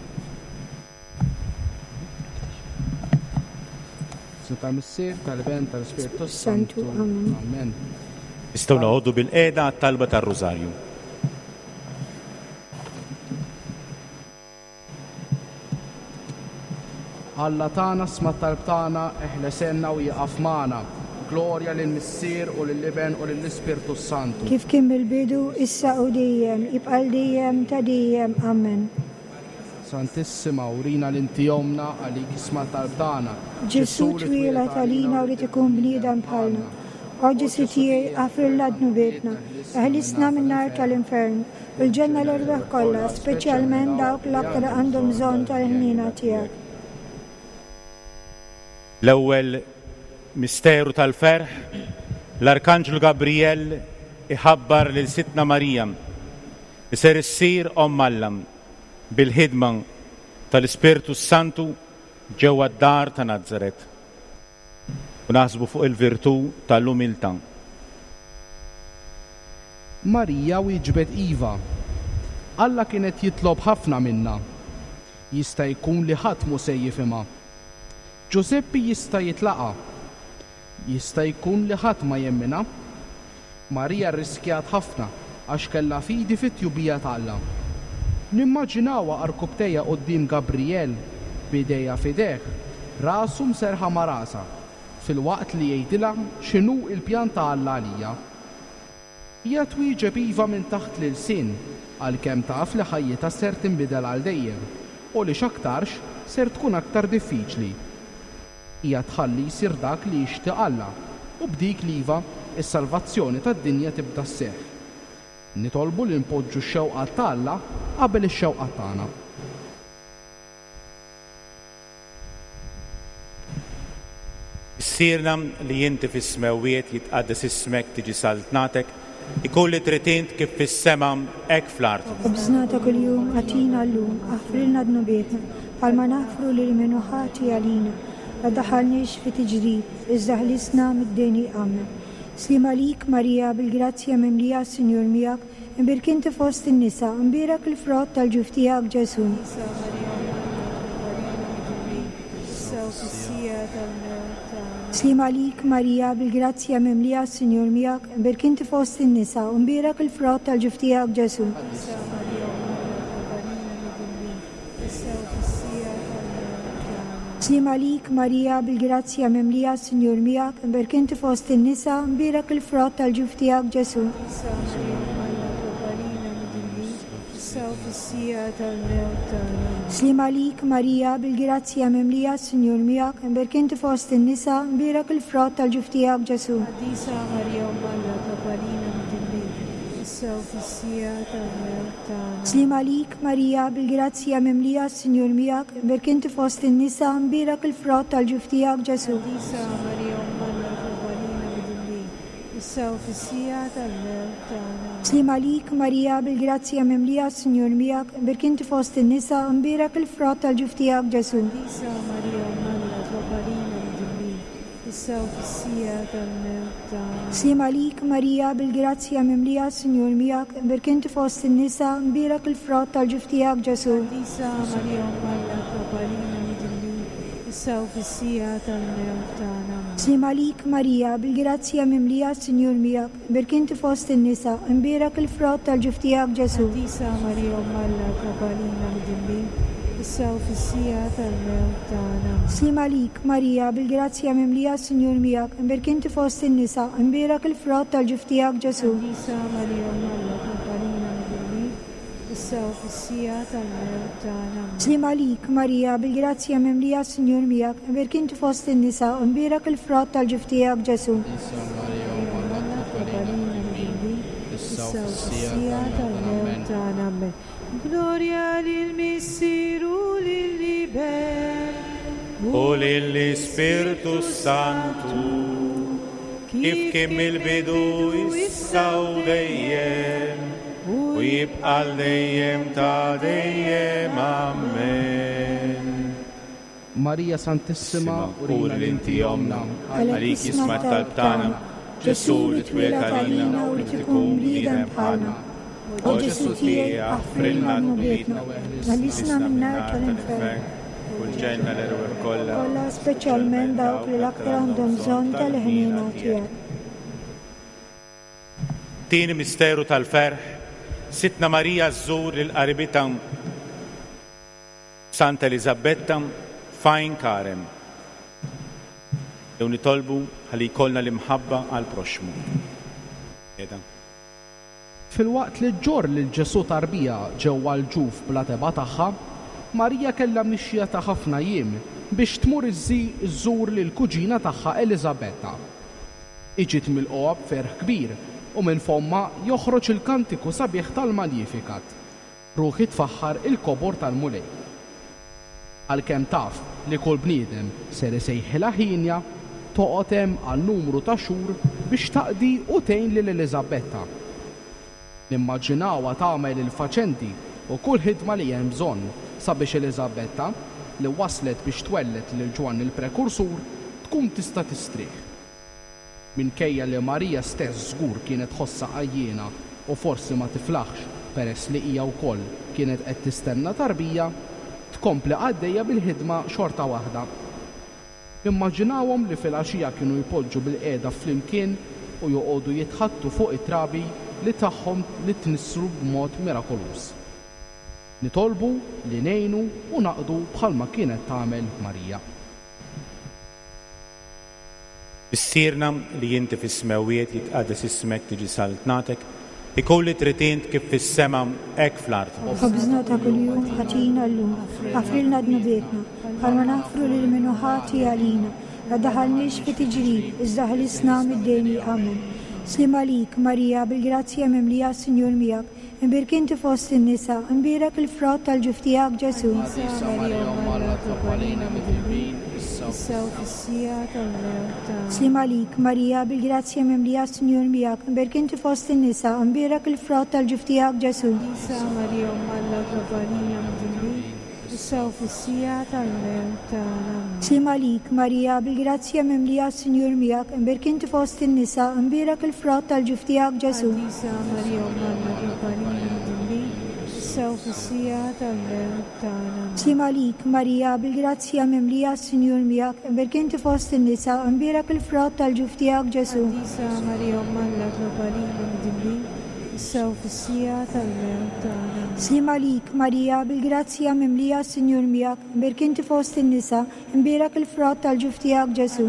tal-Missier, tal-Ben, tal-Spiritu Santu. Amen. Amen. Nistgħu noħogħdu bil-qiegħda talba tar-Rużarju. Alla tagħna sma' talb tagħna eħlesenna u jaqaf magħna. Glorja lill-Missier u lill-Iben u lill-Ispiritu Santu. Kif kien bil-bidu issa u dejjem jibqal dejjem ta' dejjem. Amen. Santissima urina l-inti jomna għalik isma' talb tagħna. Ġesu twila tal-lina u li tkun bniedem bħalna. Oġġi sitijaj għafirla d-nubietna, eħlisna minn nar tal-infern, u l-ġenna l-erbeħ kollha, speċjalment dawk l-aktar għandhom bżonn tal-ħnina tiegħek. L-ewwel misteru tal-ferħ, l-Arkanġlu Gabriel iħabbar lil Sitna Marija li ser issir Omm Alla bil-ħidma tal-Ispiritu Santu ġewwa d-dar ta' Nażaret. U naħsbu fuq il-virtu tal-umiltà. Marija wieġbet iva. Alla kienet jitlob ħafna minna. Jista' jkun li ħadd mhu se jifhimha. Giuseppi jista' jitlaqa. Jista' jkun li ħadd ma jemmina. Marija rriskjat ħafna għax kellha fidi fit-tjubija tagħha. Nimmaġinawha arkubtejja quddiem Gabriel bidejja fideh, rasu mserħa ma' rasa, fil-waqt li jgħidilha x'inhu l-pjan ta' Alla għalija. Hija twieġeb iva minn taħt l-ilsien għalkemm taf li ħajjitha ser tinbidel għal dejjem u li x'aktarx ser tkun aktar diffiċli. Hija tħalli jsir dak li jixtieq Alla u b'dik liva is-salvazzjoni tad-dinja tibda sseħħ. Nitolbu li npoġġu x-xewqa ta' Alla qabel ix-xewqa tagħna. Issirna li inti fis-smewiet jitqaddes ismek tiġi saltnatek, ikolli tritint kif fis-sema hekk fl-art. Obżnata kuljum għatina llum, aħfrilna d-nubietna, bħalma naħfru lil minnu ħati għalina, ma daħalniex fi tiġrib, iżda ħlisna mid-deni amen. Slima lik Marija bil-grazzja mimlija s-Sinjur miegħek, imbirkinti fost in-nisa, imbirak il-frott tal-ġuf tiegħek Ġesu. Slima lik Marija bil-grazzja mimlija s-Sinjur miegħek, imbirkinti fost in-nisa, imbirak il-frott tal-ġuf tiegħek Ġesu. Slima lik Marija bil-grazzja mimlija s-Sinjur miegħek, imberkinti fost in-nisa, imbirak il-frott tal-ġuf tiegħek Ġesu. Slima lik Marija bil-grazzja mimlija s-Sinjur miegħek, imberkinti fost in-nisa, imbirak il-frott tal-ġuf tiegħek Ġesu. Slima lik Marija bil-grazzja mimlija s-Sinjur miegħek, imberkinti fost in-nisa, imbirak il-frott tal-ġuf tiegħek Ġesu. Slima lik Marija bil-grazzja mimlija s-Sinjur miegħek, imberkinti fost in-nisa, imbirak il-frott tal-ġuf tiegħek Ġesu. Slima lik Marija bil-grazzja mimlija s-Sinjur miegħek, imberkinti fost in-nisa, imbirak il-frott tal-ġuf tiegħek Ġesu. issa u fis-sija tal-mewt tagħna. Slim għalik Marija, bil-grazzja mimlija s-Sinjur miegħek, berkinti fost in-nisa, imbierak il-frott tal-ġuf tiegħek Ġesu. Qdisa Marija Umm Alla, tlabalina mid-dinbi, issa u fis-sija tal-mewt tagħna. Slim għalik Marija, bil-grazzja mimlija s-Sinjur miegħek, berkinti fost in-nisa, imbierak il-frott tal-ġuf tiegħek Ġesu. Qdisa Marija Umm Alla, tlabalina mid-dinbi, issa u fis-sija tal-mewt tagħna. Slim għalik Marija, bil-grazzja mimlija s-Sinjur miegħek, berkinti fost in-nisa, imbierak il-frott tal-ġuf tiegħek Ġesu. Gloria lil-Missiru lil-Liber u lill-Ispirtu Santu kif kien mill-bidu issa u dejjem u jibqa' dejjem ta' dejjem. Amen. Marija Santissima, uri l-inti jomna, għalik jismat tal-btana, Ġesu li twiled għalina u li tkun bniedem bħalna. O Ġesu tiegħi aħfrilna d-nubietna, għalisna min-nar tal-infern. U l-ġenna l-erwer kollha. Kollha speċjalment dawk li l-aktar għandhom bżonn tal-ħnina tiegħek. Tieni misteru tal-ferħ, Sitna Marija żżur lil qaribitha Santa Elisabetta fajn karem. Jew nitolbu ħalli jkollna l-imħabba għal proxmu. Fil-waqt li ġor lil Ġesu tarbija ġewwa l-ġuf bla teba tagħha, Marija kellha mixja ta' ħafna jiem biex tmur iżżur lil kuġina tagħha Elisabetta. Iġiet mill-qoab ferħ kbir u minn fomma joħroġ il-kantiku sabiħ tal-Magnificat. Ruħi tfaħħar il-kobor tal-mulej. Għalkemm taf li kull bniedem ser isejħilha ħinja, toqgħod hemm għal numru ta' xhur biex taqdi u tgħin lil Elisabetta. Nimmaġinawha tagħmel il-faċenti u kull ħidma li hemm bżonn sabiex Elisabetta li waslet biex twellet lil Ġwann il-Prekursur tkun tista' tistrieħ. Minkejja li Marija stess żgur kienet ħossa għajjiena u forsi ma tiflaħx peress li hija wkoll kienet qed tistenna tarbija, tkompli għaddejja bil-ħidma xorta waħda. Immaġinawhom li fil-għaxija kienu jpoġġu bil-qiegħda flimkien u joqogħdu jitħattu fuq it-trabi li tagħhom li tnissru b'mod mirakolus. Nitolbu li ngħinu u naqdu bħalma kienet tagħmel Marija. Issirna li inti fis-smewiet jitqaddes ismek tiġi saltnatek, ikolli tritint kif fis-sema hekk fl-ard. Ħobżna ta' kuljum ħatina llum, ħafrilna d-nubietna, bħalma naħfru lil minnu ħati għalina, la daħalniex fi tiġrib, iżda ħlisna mid-dejni. Amen. Slim għalik Marija, bil-grazzja mimlija s-Sinjur miegħek, imbirkinti fost in-nisa, imbierak il-frott tal-ġuf tiegħek Ġesu. Slim għalik Marija, bil-grazzja mimlija s-Sinjur miegħek, imbirkinti fost in-nisa, imbierak il-frott tal-ġuf tiegħek Ġesu. Slim għalik Marija, bil-grazzja mimlija s-Sinjur miegħek, imbirkinti fost in-nisa, imbierak il-frott tal-ġuf tiegħek Ġesu. Slim għalik Marija, bil-grazzja mimlija s-Sinjur miegħek, imbirkinti fost in-nisa, imbierak il-frott tal-ġuf tiegħek Ġesu. Slim għalik Marija, bil-grazzja mimlija s-Sinjur miegħek, imbirkinti fost in-nisa, imbierak il-frott tal-ġuf tiegħek Ġesu.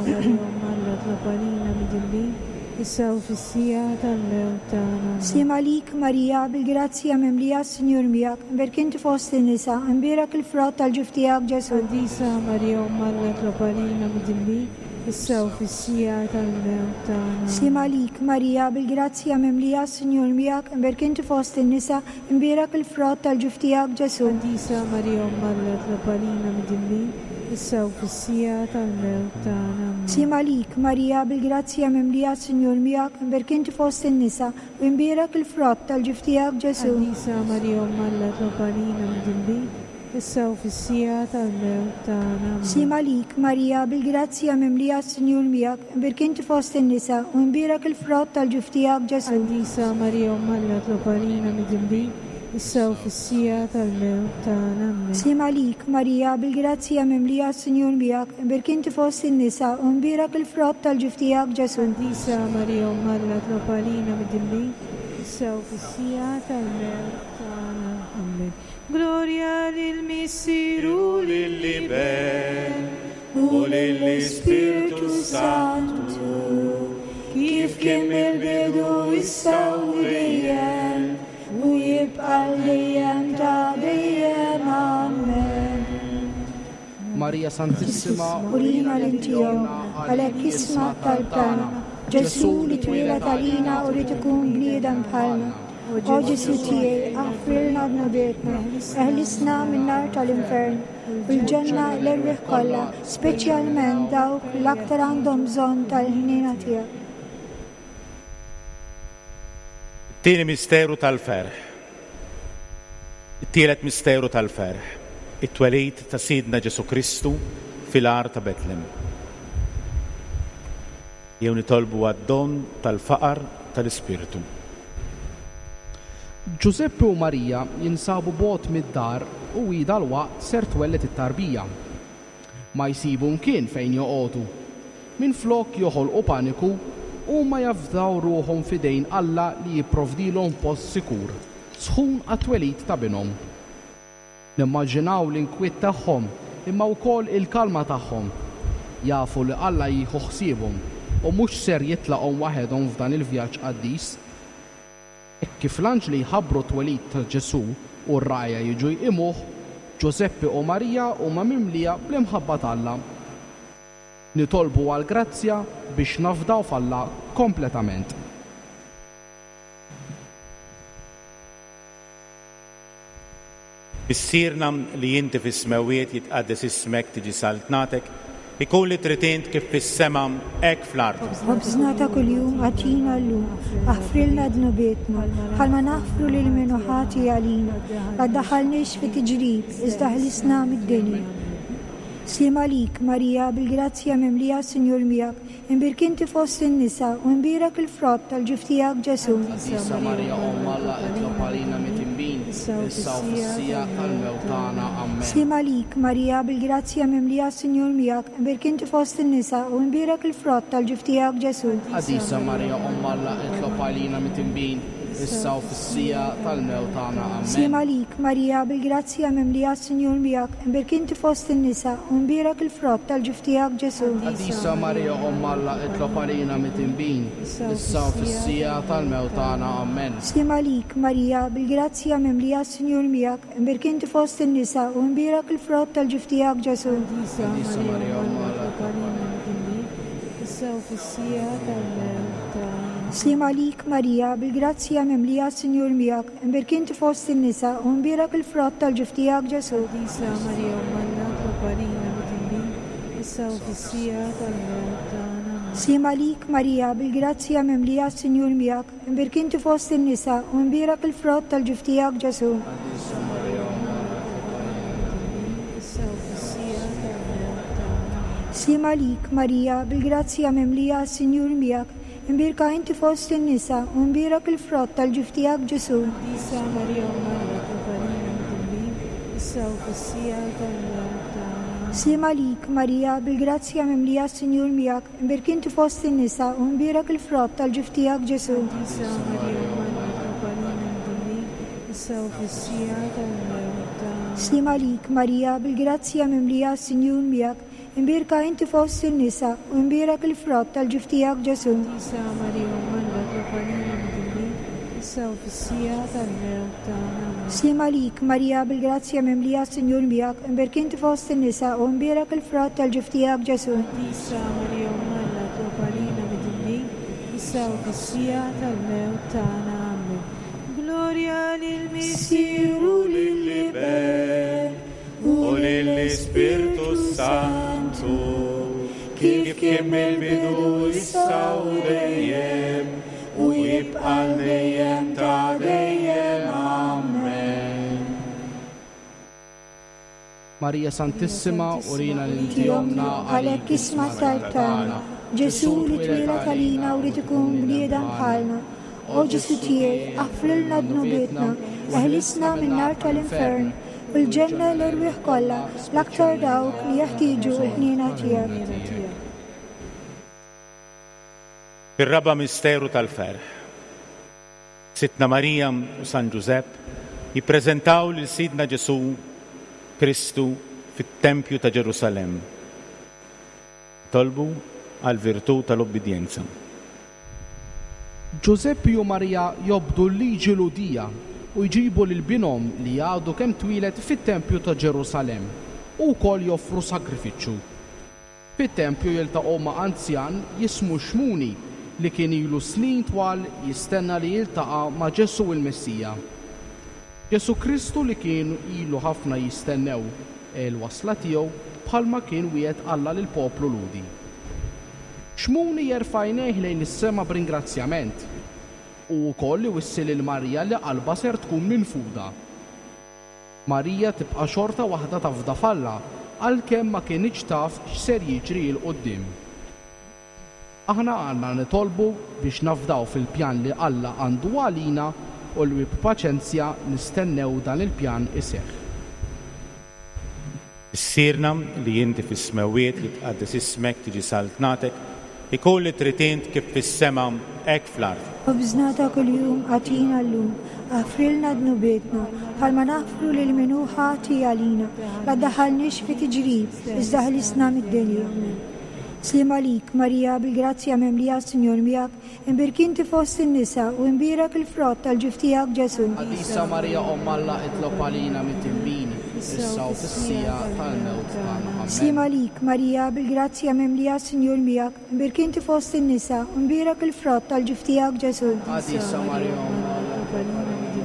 Slim għalik Marija, bil-grazzja mimlija s-Sinjur miegħek, imbirkinti fost in-nisa, imbierak il-frott tal-ġuf tiegħek Ġesu. Slim għalik Marija, bil-grazzja mimlija s-Sinjur miegħek, imbirkinti fost in-nisa, imbierak il-frott tal-ġuf tiegħek Ġesu. Slim għalik Marija, bil-grazzja mimlija s-Sinjur miegħek, imbirkinti fost in-nisa, u imbierak il-frott tal-ġuf tiegħek Ġesu. issa u fis-sija tal-mewt tagħna. Slim għalik Marija, bil-grazzja mimlija s-Sinjur miegħek, imbirkinti fost in-nisa u imbierak il-frott tal-ġuf tiegħek Ġesu. Qdisa Marija Umm Alla, tlob għalina mid-dinbi, issa u fis-sija tal-mewt tagħna. Amen. Slim għalik, Marija, bil-grazzja mimlija s-Sinjur miegħek, imbirk inti fost in-nisa u mbirak il-frott tal-ġuf tiegħek Ġesu. Qdisa Marija Umma Alla tlob għalina mid-dimmin, issa u fis-sija tal-mewt tagħna. Amen. Gloria lill-Missieru lill-Liber u lill-Ispiritu Santu, kif kien mill-bidu issa u dejjem u jibqa' dejjem ta' dejjem. Amen. Marija Santissima, Urina l-intijom, għalhekk isma' tal-tana, Ġesu li twieled għalina u li tkun bliedem bħalna. O Ġesu tiegħi, aħfrilna b'nodietna, eħlisna min-nar tal-infern, u l-ġenna l-erwieħ kollha, speċjalment dawk l-aktar għandhom bżonn tal-ħniena tiegħek. Tieni misteru tal-ferħ. It-tielet misteru tal-ferħ. It-twelid ta' Sidna Ġesu Kristu fil-ar ta' Betlem. Jew nitolbu għad-don tal-faqar tal-Ispirtu. Giuseppe u Marija jinsabu bot mid-dar u ida l-waqt ser twellet it-tarbija. Ma jsibu mkien fejn joqogħdu. Min flok joħolqu paniku u ma jafdaw ruħhom fidejn Alla li jipprovdilhom post sikur, sħun għat-twelid ta' binhom. Nimmaġinaw l-inkwiet tagħhom imma wkoll il-kalma tagħhom. Jafu li Alla jieħu ħsiebhom u mhux ser jitlaqhom waħedhom f'dan il-vjaġġ qaddis. Kif l-anġli jħabbru twelid ta' Ġesu u r-raqja jiġu jqimuh, Giuseppe u Marija huma mimlija bl-imħabba t'Alla. Nitolbu għal grazzja biex nafdaw f'Alla kompletament. Issirna li inti fis-smawiet jitqaddes ismek tiġi saltnatek, ikun li tritint kif fis-sema hekk fl-ard. Ħobżna ta' kuljum għatina llum, aħfrilna dnubietna, bħalma naħfru lil menuħati għalina, ma ddaħħalniex fi tiġrib, iżda ħlisna mid-dinja. Slim għalik, Marija, bil-grazzja mimlija s-Sinjur miegħek, imbirk inti fost in-nisa u mbirak il-frott tal-ġuf tiegħek Ġesu. Qdisa Marija Umma Alla itlob għalina mit-tinbin, issa u fis-sija tal-mewt tagħna. Amen. Slim għalik, Marija, bil-grazzja mimlija s-Sinjur miegħek, imbirk inti fost in-nisa u mbirak il-frott tal-ġuf tiegħek Ġesu. Qdisa Marija Umma Alla itlob għalina mit-tinbin, issa u fis-sija tal-mewt tagħna. Amen. Slim għalik, Marija, bil-grazzja mimlija s-Sinjur miegħek, imbirk inti fost in-nisa u mbirak il-frott tal-ġuf tiegħek Ġesu. Qdisa Marija Umma Alla itlob għalina mit-tinbin, issa u fis-sija tal-mewt tagħna. Amen. Slim għalik, Marija, bil-grazzja mimlija s-Sinjur miegħek, imbirk inti fost in-nisa u mbirak il-frott tal-ġuf tiegħek Ġesu. Qdisa Marija Umma Alla itlob issa u fis-sija tal-mewt tagħna. Slim għalik, Marija, bil-grazzja mimlija s-Sinjur miegħek, imbirk inti fost in-nisa u mbirak il-frott tal-ġuf tiegħek Ġesu. Qdisa Marija Umma Alla tlob għalina mit-tinbin, issa u fis-sija tal-mewt tagħna. Slim għalik, Marija, bil-grazzja mimlija s-Sinjur miegħek, imbirk inti fost in-nisa u mbirak il-frott tal-ġuf tiegħek Ġesu. Qdisa Marija Umma Alla tlob għalina issa u fis-sija tal-mewt tagħna. Slim għalik, Marija, bil-grazzja mimlija s-Sinjur miegħek, imbirka inti fost in-nisa u mbirak il-frott tal-ġuf tiegħek Ġesu. Qdisa Marija Umma Alla tlob għalina mit-tinbin, issa u fis-sija tal-mewt tagħna. Slim għalik, Marija, bil-grazzja mimlija s-Sinjur miegħek, imbirk inti fost in-nisa u mbirak il-frott tal-ġuf tiegħek Ġesu. Qdisa Marija Umma Alla tlob għalina mit-tinbin, issa u fis-sija tal-mewt tagħna. Slim għalik, Marija, bil-grazzja mimlija s-Sinjur miegħek, imbirka inti fost in-nisa u mbirak il-frott tal-ġuf tiegħek Ġesu. Qdisa Marija Umma Alla tlob għalina mit-tinbin, issa u fis-sija tal-mewt tagħna. Slim għalik, Marija, bil-grazzja mimlija s-Sinjur miegħek, imbirk inti fost in-nisa u mbirak il-frott tal-ġuf tiegħek Ġesu. Qdisa Marija Umma Alla tlob għalina mit-tinbin, issa u fis-sija tal-mewt tagħna. Amen. Gloria lill-Missieru lill-Liber u lill-Ispiritu Santu, kif kien mill-bidu issa u dejjem u jibqa' dejjem ta' dejjem. Amen. Marija Santissima, urina l-intijomna għalhekk isma' tal-tana, Ġesu li twieled għalina u li tkun blieda bħalna. O Ġesu tiegħi, aħfrilna dnubietna, eħlisna minn nar tal-infern, u l-ġenna l-irwieħ kollha l-aktar dawk li jeħtieġu l-ħniena tiegħek. Ir-raba misteru tal-ferħ. Sitna Marija u San Giuseppe jippreżentaw lil Sidna Ġesu Kristu fit-Tempju ta' Ġerusalem. Tolbu għal virtù tal-obbedjenza. Giuseppe u Marija jobdu l-liġi ludija u jġibu l-binom li għadu kem twilet fit-Tempju ta' Ġerusalem u kol joffru sakrifiċċu. Fit-Tempju jiltaqgħu ma' anzjan jismu Xmuni li kien ilu snin twal jistenna li jiltaqa' ma' Ġesu il-Messija. Ġesu Kristu li kien ilu ħafna jistennew il-wasla tiegħu bħalma kien wiegħed Alla lil poplu ludi. Xmuni jerfa' jnejh lejn is-sema b'ringrazzjament u wkoll iwissil il-Marija li qalba ser tkun minfuda. Marija tibqa' xorta waħda tafda falla għalkemm ma kienx taf x'ser jiġri l qudiem. Aħna għandna nitolbu biex nafdaw fil-pjan li Alla għandu għalina u li b'paċenzja nistennew dan il-pjan iseħħ. Issirna li inti fis-smewiet li tqaddis ismek tiġi saltnatek ikolli tritint kif fis-sema hekk fl-ard. Obżnata kuljum għatina llum, għafrilna dnubietna, bħalma naħfru lil minu ħati għalina, la daħalniex fi tiġrib, iżda ħlisna mid-dinja. Slim għalik, Marija, bil-grazzja memlija Sinjor miegħek, imbirkinti fost in-nisa u imbirak il-frott tal-ġiftijak Ġesu. Għadisa Marija Omm Alla itlob għalina mit-timbini, issa u fis-sija tal-mewt tagħna. Slim għalik, Marija, bil-grazzja memlija Sinjor miegħek, imbirkinti fost in-nisa u imbirak il-frott tal-ġiftijak Ġesu. Għadisa Marija Omm Alla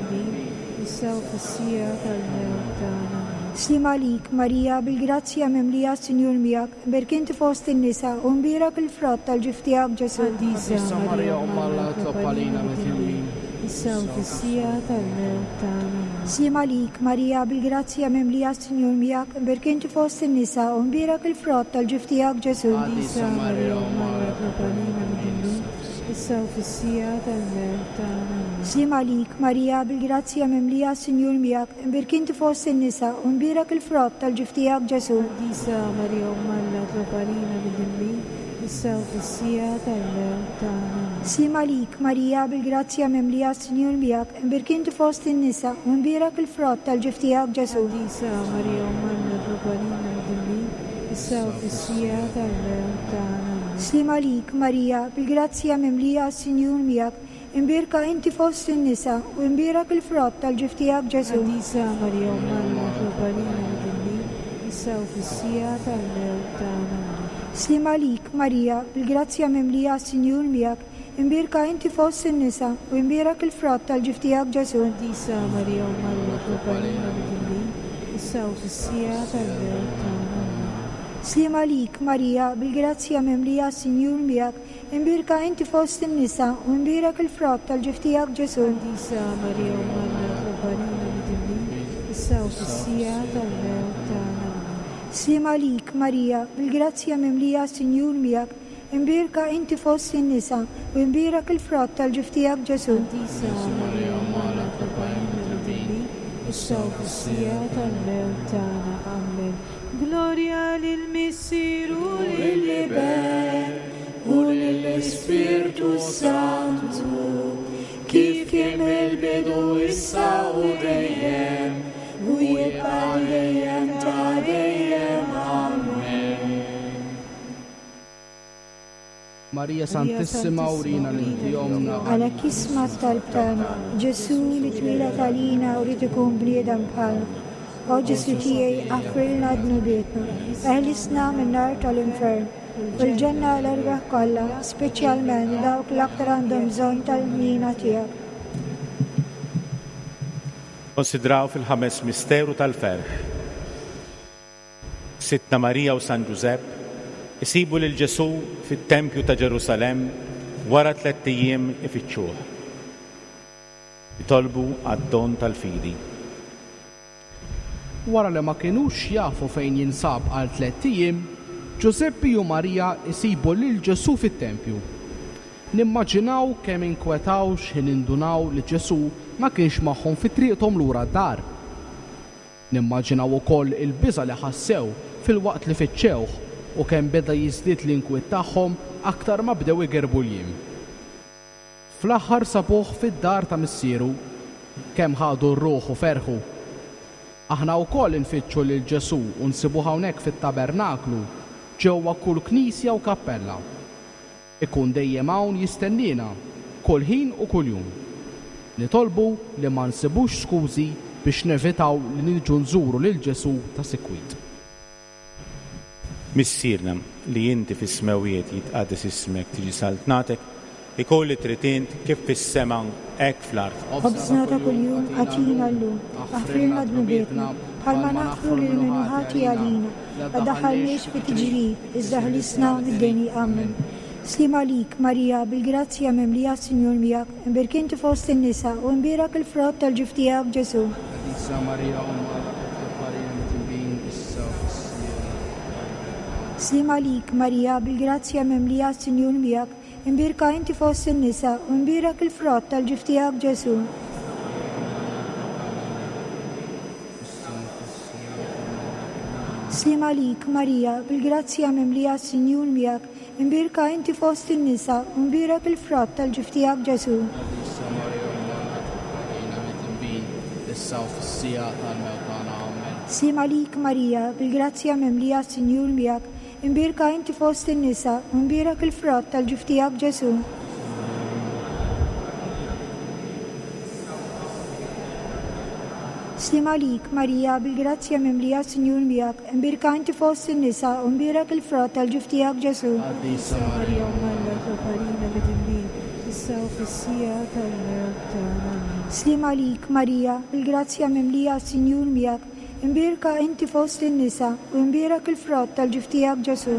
issa u fis-sija tal-mewt tagħna. Slim għalik, Marija, bil-grazzja memlija Sinjur miegħek, imbirkinti fost in-nisa u imbirak il-frott tal-ġiftijak Ġesu. Għadisa Marija Omm Alla itlob għalina mit-timbini, issa u fis-sija tal-mewt tagħna. Slim għalik, Marija, bil-grazzja memlija Sinjur miegħek, imbirkinti fost in-nisa u imbirak il-frott tal-ġiftijak Ġesu. Għadisa Marija Omm Alla itlob għalina mit-timbini, issa u fis-sija tal-mewt tagħna. Slim għalik, Marija, bil-grazzja memlija Sinjur miegħek, imbirkinti fost in-nisa u imbirak il-frott tal-ġiftijak Ġesu. Għadisa Marija Omm Alla itlob għalina mit-timbini, issa u fis-sija tal-mewt tagħna. Slim għalik, Marija, bil-grazzja memlija Sinjur miegħek, imbirkinti fost in-nisa u imbirak il-frott tal-ġiftijak Ġesu. Għadisa Marija Omm Alla itlob għalina mit-timbini, issa u fis-sija tal-mewt tagħna. Slim għalik, Marija, bil-grazzja memlija Sinjur miegħek, imbirka inti fost in-nisa u imbirak il-frott tal-ġiftijak Ġesu. Għadisa Marija Omm Alla itlob għalina mit-timbini, issa u fis-sija tal-mewt tagħna. Slim għalik, Marija, bil-grazzja memlija Sinjur miegħek, imbirka inti fost in-nisa u imbirak il-frott tal-ġiftijak Ġesu. Għadisa Marija Omm Alla itlob għalina mit-timbini, issa u fis-sija tal-mewt tagħna. Slim għalik, Marija, bil-grazzja memlija Sinjur miegħek, imbirka inti fost in-nisa u imbirak il-frott tal-ġiftijak Ġesu. Għadisa Marija Omm Alla itlob għalina mit-timbini, issa u fis-sija tal-mewt tagħna. Slim għalik, Marija, bil-grazzja memlija Sinjur miegħek, imbirka inti fost in-nisa u imbirak il-frott tal-ġiftijak Ġesu. Għadisa Marija Omm Alla itlob għalina mit-timbini, issa u fis-sija tal-mewt tagħna. Amen. Gloria lill-Missieru lill-Liber u lill-Ispirtu Santu, kif kien mill-bidu issa u dejjem u jibqa' dejjem ta' dejjem. Amen. Marija Santissima urina l-inti omna. Għalhekk isma' tal-btana, Ġesu li twilet għalina u rid ikun bniedem bħalna. O Ġesu tiegħi għafrilna dnubietna, eħlisna minn nar tal-infern, u l-ġenna l-erbeħ kollha, speċjalment dawk l-aktar għandhom bżonn tal-ħnina tiegħek. Konsidraw fil-ħames misteru tal-ferħ. Sitna Marija u San Giuseppe isibu lil Ġesu fit-Tempju ta' Ġerusalem wara tliet ijiem ifittxuh. Jitolbu għad-don tal-fidi. Wara li ma kienux jafu fejn jinsab għal tliet ijiem, Giuseppe u Marija isibu lil Ġesu fit-Tempju. Nimmaġinaw kemm inkwetaw x'ħin indunaw li Ġesu ma kienx magħhom fi triqthom lura d-dar. Nimmaġinaw ukoll il-biża' li ħassew fil-waqt li fiċċewh u kemm beda jiżdied l-inkwiet tagħhom aktar ma bdew igerbu l-jiem. Fl-aħħar sabuh fid-dar ta' missieru kemm ħadu r-ruħ u ferħu. Aħna wkoll infittxu lil Ġesu u nsibu hawnhekk fit-tabernaklu ġewwa kull knisja u kappella. Ikun dejjem hawn jistennina kull ħin u kull jum. Nitolbu li ma nsibux skużi biex nevitaw li niġu nżuru lil Ġesu ta' sikwit. Missierna li inti fis-smawijiet jitqaddes ismek tiġi saltnatek ikolli tritint kif fis-sema hekk fl-ard. خبزنا ta' kuljum atina llum, aħfrilna dnubietna bħalma naħfru lil menuħati għalina, ma daħalniex fi tiġrib, iżda ħlisna mid-deni amen. Slima lik, Marija, bil-grazzja memlija Sinjur miegħek, imbirkinti fost in-nisa u imbirak il-frott tal-ġuf tiegħek Ġesu. Slima lik, Marija, bil-grazzja memlija Sinjur miegħek, imbirka inti fost in-nisa u imbirak il-frott tal-ġuf tiegħek Ġesu. Slima lik, Marija, bil-grazzja memlija Sinjur miegħek, imbirka inti fost in-nisa u imbirak il-frott tal-ġuf tiegħek Ġesu. Slima lik, Marija, bil-grazzja memlija Sinjur miegħek, imbirka inti fost in-nisa u imbirak il-frott tal-ġuf tiegħek Ġesu. Slima lik, Marija, bil-grazzja memlija Sinjur miegħek, imbirka inti fost in-nisa u imbirak il-frott tal-ġuf tiegħek Ġesu. Slima lik, Marija, bil-grazzja memlija Sinjur miegħek, imbirka inti fost in-nisa u imbirak il-frott tal-ġuf tiegħek Ġesu.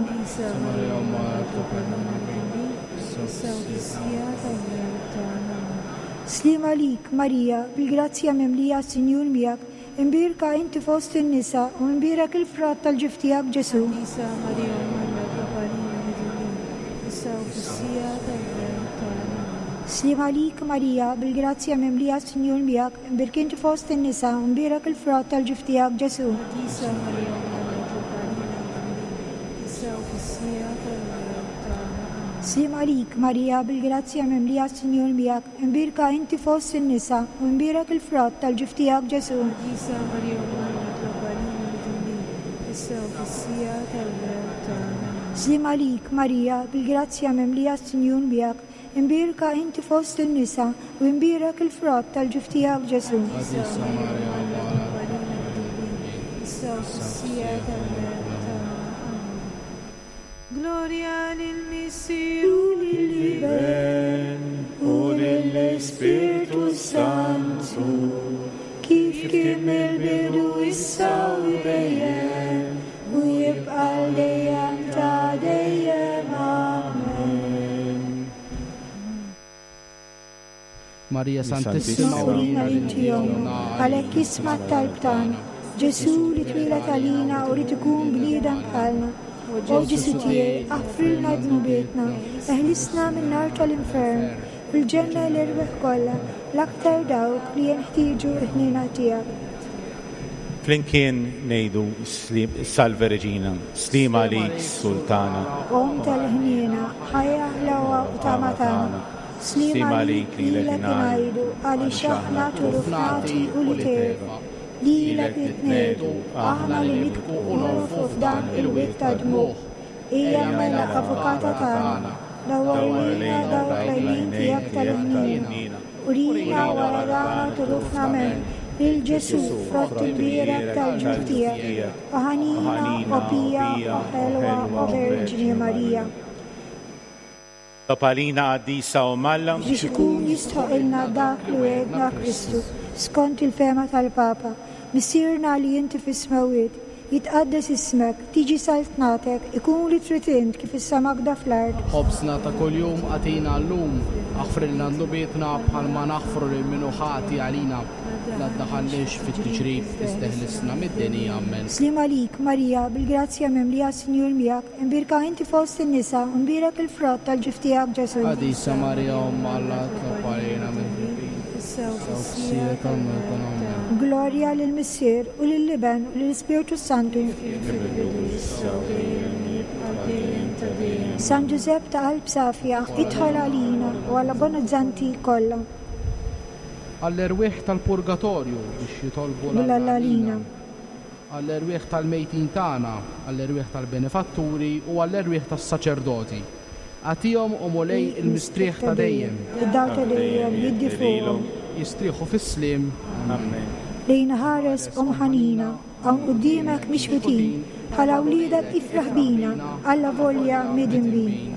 Slima lik, Marija, bil-grazzja memlija Sinjur miegħek, imbirka inti fost in-nisa u imbirak il-frott tal-ġuf tiegħek Ġesu. Slima lik, Marija, bil-grazzja memlija Sinjur miegħek, imbirka inti fost in-nisa u imbirak il-frott tal-ġuf tiegħek Ġesu. Slima lik, Marija, bil-grazzja memlija Sinjur miegħek, imbirka inti fost in-nisa u imbirak il-frott tal-ġuf tiegħek Ġesu. Slima lik, Marija, bil-grazzja memlija Sinjur miegħek, imbirka inti fost in-nisa u imbirak il-frott tal-ġuf tiegħek Ġesu. Gloria lil-Missiju lil-Ben u lill-Spiritu Santu, kif kien mill-bidu issa u dejjem u jibqa' dejjem ta' dejjem. Amen. Marija Santissima Urina l-intijom, għalhekk isma' t-talb tagħna, Ġesu li twilet għalina u li tkun blieda bħalna. O Ġesu tiegħi, aħfrilna dnubietna, eħlisna min-nar tal-infern, fil-ġenna l-irbeħ kollha, l-aktar dawk li jeħtieġu l-ħnina tiegħek. Flimkien ngħidu Salve Reġina, slima lik Sultana. Om tal-ħnina, ħajja ħlawa u tama tagħna. Slima lik lilek ngħidu, għaliex aħna turufnati u li teva. Lilek nitnedu, aħna li nitku u norfu f'dan il-wit ta' dmuħ. Ija mela avukata tagħna, dawwarlina dawk lejlin tiegħek tal-ħnina. Urina wara dana turufna men, lil Ġesu frott il-bierek tal-ġuf tiegħek, u ħanina u pija u ħelwa u Verġini Marija. Topalina għaddisa u mallam biex ikun jistħoqilna dak li wedna Kristu, skont il-fema tal-Papa. Missierna li inti fis-smawiet, jitqaddes ismek, tiġi saltnatek, ikun li tritint kif is-samak da fl-ard. Ħobsna ta' kuljum għatina llum, aħfrilna dnubietna bħalma naħfru lil menuħati għalina, la tdaħħalniex fit-tiġrib iżda ħlisna mid-dinja ammen. Slima lik, Marija, bil-grazzja memlija Sinjur miegħek, imbirka inti fost in-nisa, imbirek il-frott tal-ġif tiegħek Ġesu. Għadisa Marija Umm Alla tlob għalina Gloria lill-Missier u lill-Liben u lill-Ispiritu Santu. San Giuseppe ta' qalb safja, idħol għalina u għal abbonanzanti kollha. Għall-erwieħ tal-purgatorju biex jitolbu l-għalina. Għall-erwieħ tal-mejtin tagħna, għall-erwieħ tal-benefatturi u għall-erwieħ tas-saċerdoti. Għatihom u mulej il-mistrieħ ta' dejjem. Id-daw ta' dejjem jiddi fuqhom. Jistrieħu fis-slim. Amen. Lejna ħares um ħanina, għan qudiemek mixbutin, bħala wliedek ifraħ bina, alla volja midin bin.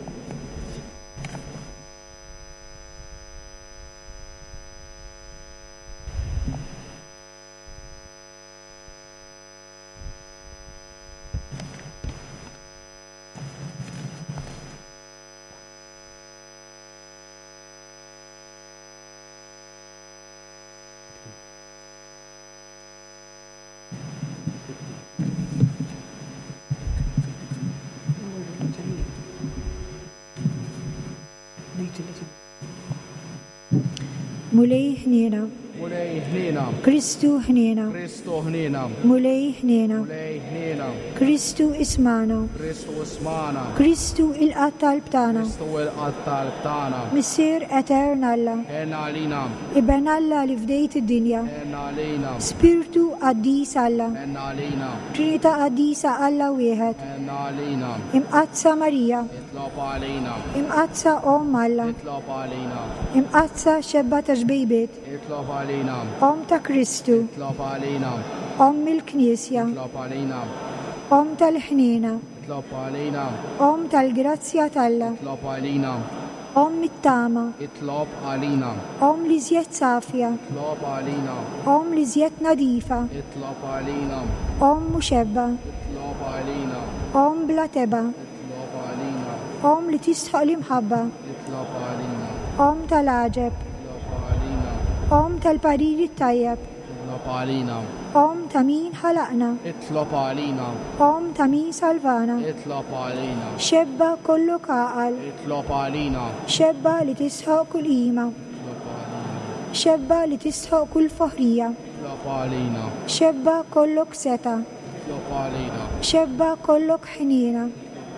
Mulej ħniena. Mulej ħniena. Kristu ħniena. Kristu ħniena. Mulej ħniena. Mulej ħniena. Kristu ismana. Kristu ismana. Kristu il-qattalb tagħna. Kristu il-qattalb tagħna. Missier etern Alla. Enna għalina. Iben Alla li fdejt id-dinja. Enna għalina. Spiritu qaddis Alla. Enna għalina. Trinità qaddisa Alla wieħed. Enna għalina. Imqazza Marija. Itlob għalina. Imqazza Om Alla. Itlob għalina. Imqazza xebba ta' ġbejbiet. Itlob għalina. Om ta' Kristu. Itlob għalina. Om il-Knisja. Itlob għalina. Om tal-ħnina. Itlob għalina. Om tal-grazzja talla. Itlob għalina. Om it-tama. Itlob għalina. Om li zjed safja. Itlob għalina. Om li zjed nadifa. Itlob għalina. Om muxebba. Itlob għalina. Om bla teba. Itlob għalina. Om li tisħaq l-imħabba. Itlob għalina. Om tal-aġeb. Itlob għalina. Om tal-pariri tajjeb. Itlob għalina. Om ta' min ħalaqna. Itlob għalina. Om ta' min salvana. Itlob għalina. Xebba kollu kaqal. Itlob għalina. Xebba li tisħaq kull qima. Itlob għalina. Xebba li tisħaq kull foħrija. Itlob għalina. Xebba kollok seta. Itlob għalina. Xebba kollok ħnina.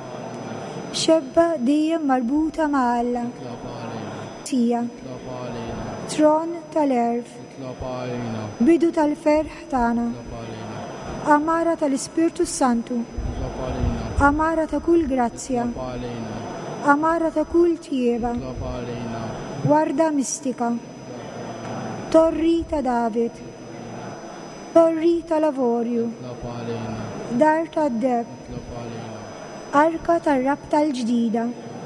Xebba dejjem marbuta ma' Alla. Itlob għalina. Tija. Itlob għalina. Tron tal-erf. Itlob għalina. Bidu tal-ferħ tagħna. Itlob għalina. Amara tal-Ispirtu Santu. Itlob għalina. Amara ta' kull grazzja. Itlob għalina. Amara ta' kull tieba. Itlob għalina. Warda mistika. Torri ta' David. Torri ta' Lavorju. Itlob għalina. Dar ta' Deb. Itlob għalina. Arka tar-rab tal-ġdida.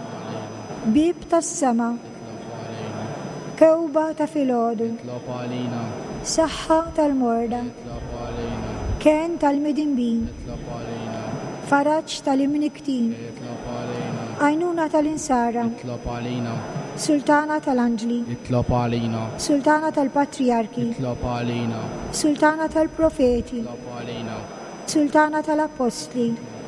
Bib tas-sema. Itlob għalina. Kewba ta' filgħodu. Itlob għalina. Saħħa tal-morda. Itlob għalina. Ken tal-midinbin. Itlob għalina. Faraġġ tal-imniktin. Itlob għalina. Għajnuna tal-insara. Itlob għalina. Sultana tal-Anġli. Itlob għalina. Sultana tal-Patriarki. Itlob għalina. Sultana tal-Profeti. Itlob għalina. Sultana tal-Apostli.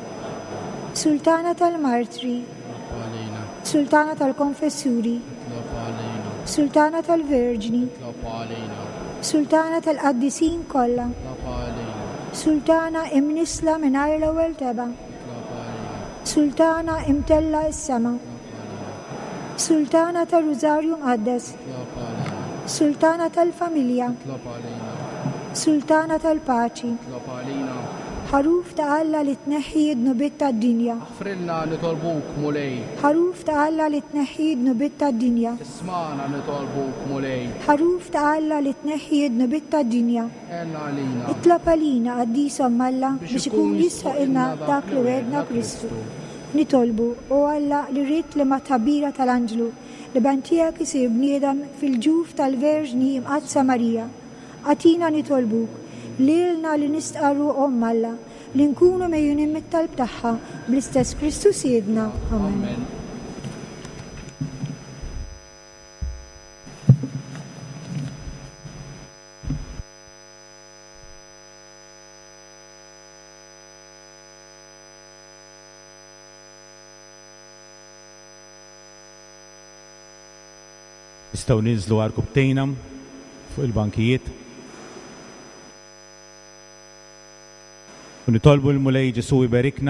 Sultana tal-Martri. Itlob għalina. Sultana tal-Konfessuri. Itlob għalina. Sultana tal-Verġni. Itlob għalina. Sultana tal-Qaddisin kollha. Itlob għalina. Sultana imnisla mingħajr l-ewwel teba. Itlob għalina. Sultana imtella s-sema. Sultana tal-Rużarju Mqaddes. Itlob għalina. Sultana tal-Familja. Itlob għalina. Sultana tal-Paċi. Itlob għalina. Ħaruf ta' Alla li tneħħi d-nubit tad-dinja. Aħfrilna nitolbuk mulej. Ħaruf ta' Alla li tneħħi d-nubit tad-dinja. Ismana nitolbuk mulej. Ħaruf ta' Alla li tneħħi d-nubit tad-dinja. Enna għalina. Itlab għalina għaddisom Alla biex ikun jisħaqilna dak li wedna Kristu. Nitolbu u Alla li rrit li ma tabira tal-Anġlu li bantijak isir bniedem fil-ġuf tal-Verġni Mqazza Marija. Għatina nitolbuk lilna li nistqarru Om Alla li nkunu mejjunin mit-talb tagħha bl-istess Kristu Siedna. Amen. Nistgħu ninżlu għarkubtejna fuq il-bankijiet. U nitolbu l-Mulej Ġesu iberikna,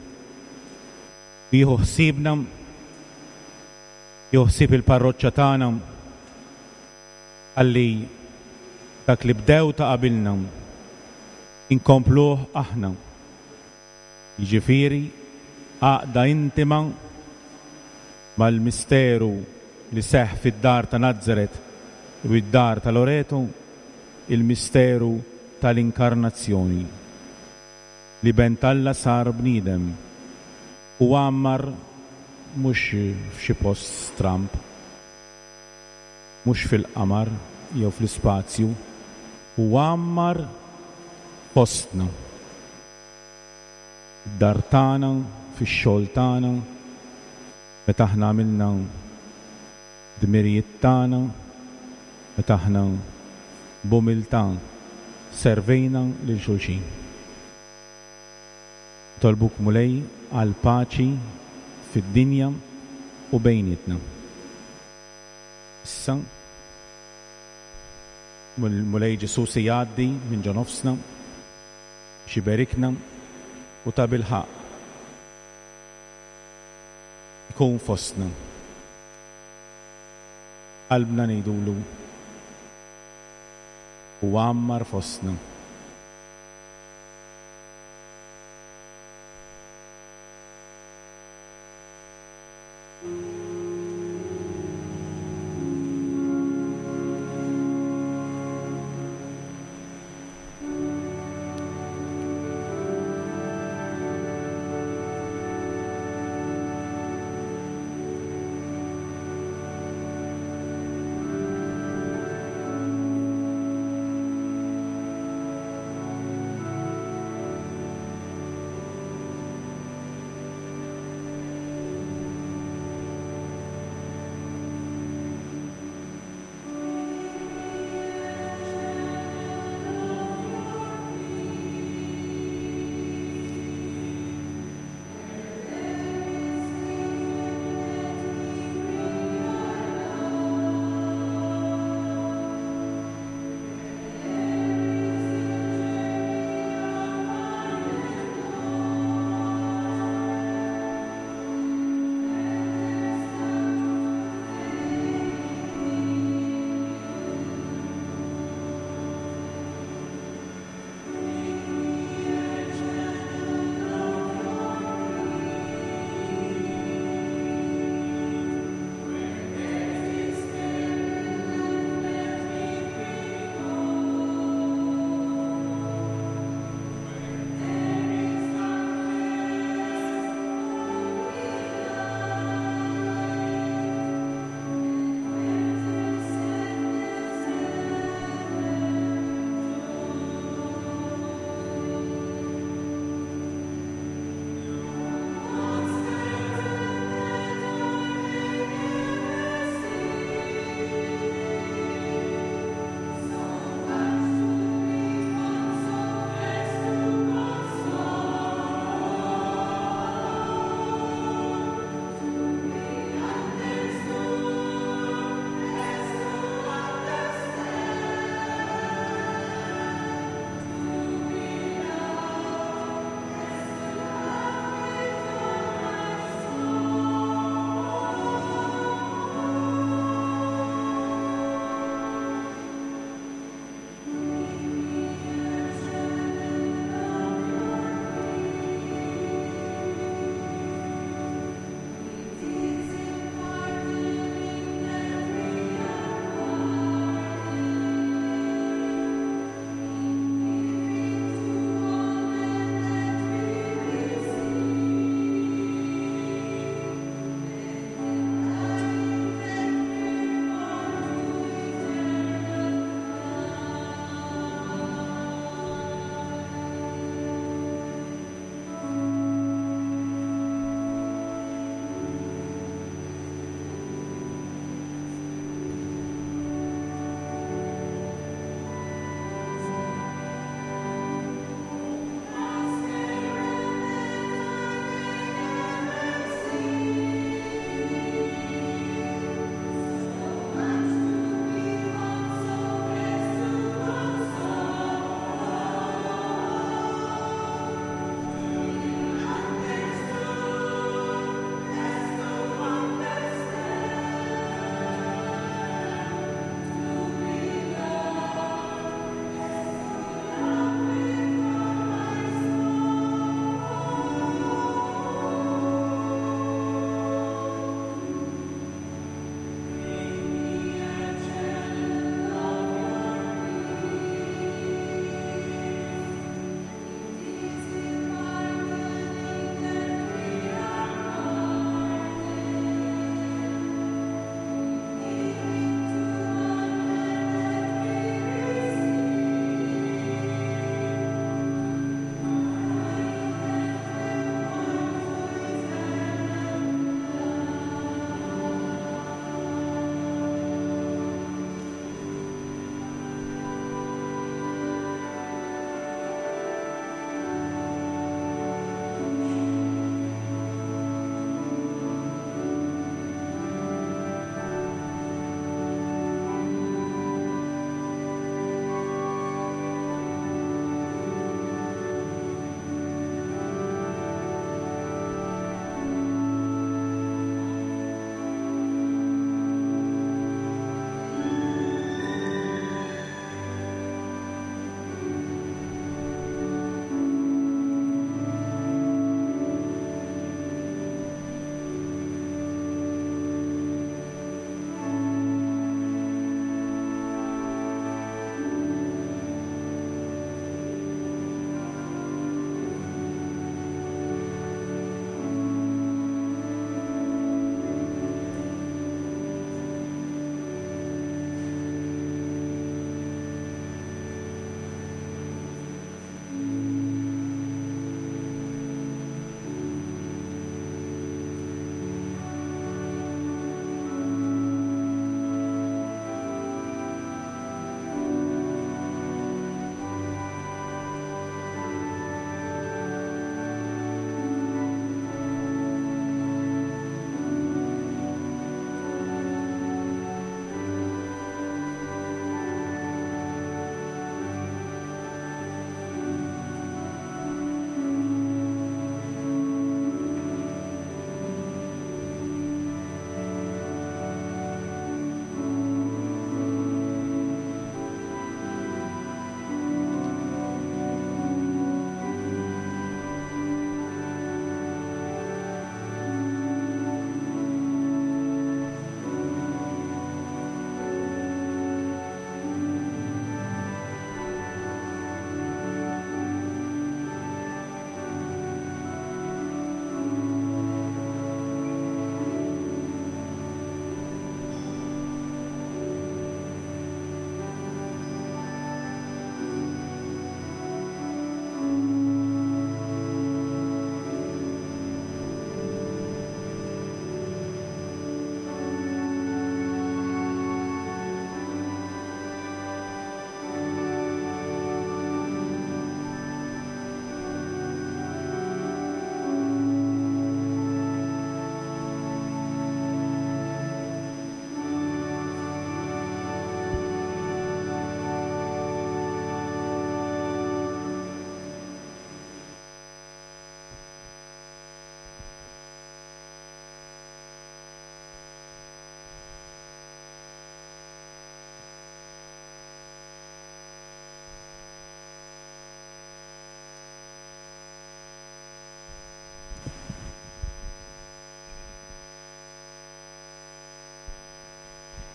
jieħu ħsiebna, jieħu ħsieb il-parroċċa tagħna, ħalli dak li bdew ta' qabilna inkompluh aħna. Jiġifieri għaqda intima mal-misteru li seħħ fid-dar ta' Nażaret u id-dar ta' Loreto, il-misteru tal-inkarnazzjoni li bentalla sar bniedem u għammar mhux f'xi post stramp, mhux fil-qamar jew fl-ispazju, u għammar postna. Dar tagħna, fix-xogħol tagħna, meta aħna għamilna dmirijiet tagħna, meta aħna b'umiltà servejna lil xulxin. Tolbuk Mulej għal paċi fid-dinja u bejnietna. Issa Mulej Ġesu se jgħaddi minn ġo nofsna, xiberikna u ta' bilħaq ikun fostna. Qalbna ngħidulu u għammar fostna.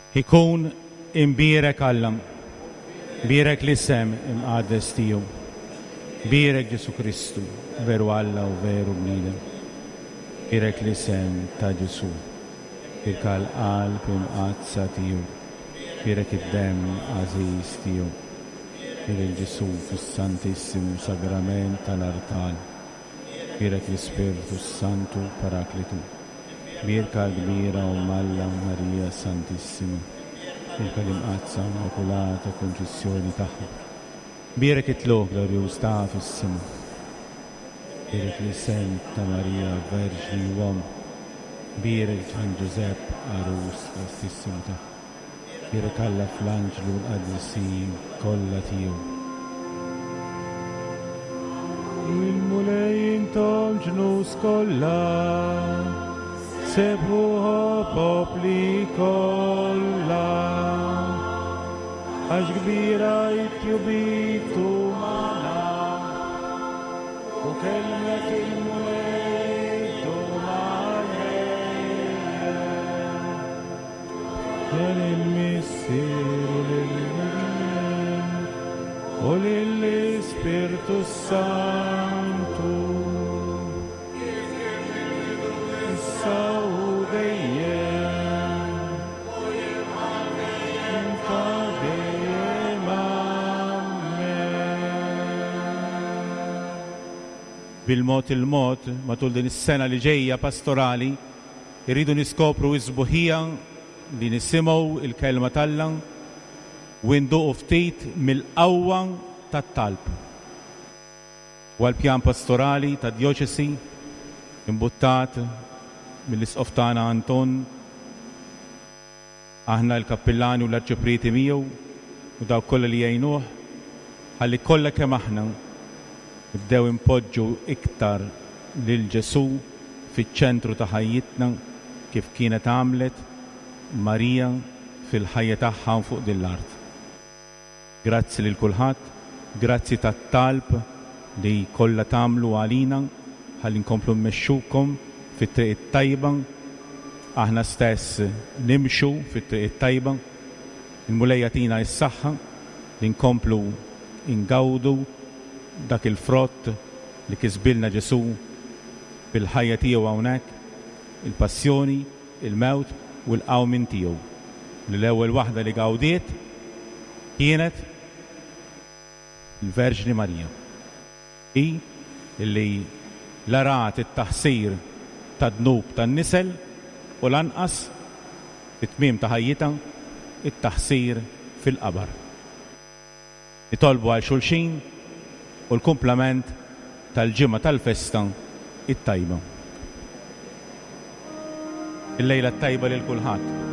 ikun imbierek Alla, birek l-isem imqaddes tiegħu, birek Ġesu Kristu, veru Alla u veru bniedem, birek l-isem ta' Ġesu, birka l-qalb imqadsa tiegħu, birek id-dem għażiż tiegħu, birek Ġesu fis-Santissimu Sagrament tal-Artal, birek l-Ispirtu Santu Paraklitu, birka l-kbira u Malla Marija Santissima, birka l-imqazza Immakulata Konċessjoni tagħha, birek it-tlok glorjuż ta' fis-sima, birek l-isem ta' Marija Verġni Uom, birek Ġan Ġusepp Arus Kastissimu tagħha, birek Alla fl-anġlu l-qaddisin kollha tiegħu. Il-mulejn tom ġnus kollha, sebħuha popli kollha, għax kbira jitjubitu magħna, u kelmet il-mulejn tum għalejja, jen il-missieru lil-mulejn, u lill-Ispirtu Santu, issa u dejjem, inta dejjem Amen. Bil-mod il-mod, matul din is-sena li ġejja pastorali, irridu niskopru iż-sbuħija li nisimgħu il-kelma tal-Alla u nduqu ftit mill-qawwa tat-talb. U għall-pjan pastorali tad-djoċesi imbuttat mill-isqof tagħna Anton, aħna l-kappillani u l-arċiprieti miegħu u dawk kollha li jgħinuh, ħalli kollha kemm aħna nibdew impoġġu iktar lil Ġesu fiċ-ċentru ta' ħajjitna kif kienet għamlet Marija fil-ħajja tagħha fuq din l-art. Grazzi lil kulħadd, grazzi tat-talb li kollha tagħmlu għalina ħalli nkomplu mmexxukom fit-triq it-tajba, aħna stess nimxu fit-triq it-tajba, il-mulejja tina s-saħħa li nkomplu ingawdu dak il-frott li kisbilna Ġesu bil-ħajja tiegħu hawnhekk, il-passjoni, il-mewt u l-qawmin tiegħu. L-ewwel waħda li gawdiet kienet il-Verġni Marija. Hi illi l-arat it-taħsir tad-dnub tan-nisel u lanqas it-tmiem ta' ħajjita it-taħsir fil-qabar. Nitolbu għal xulxin u l-kumplament tal-ġimgħa tal-festa it-tajba. Il-lejla t-tajba lil kulħadd.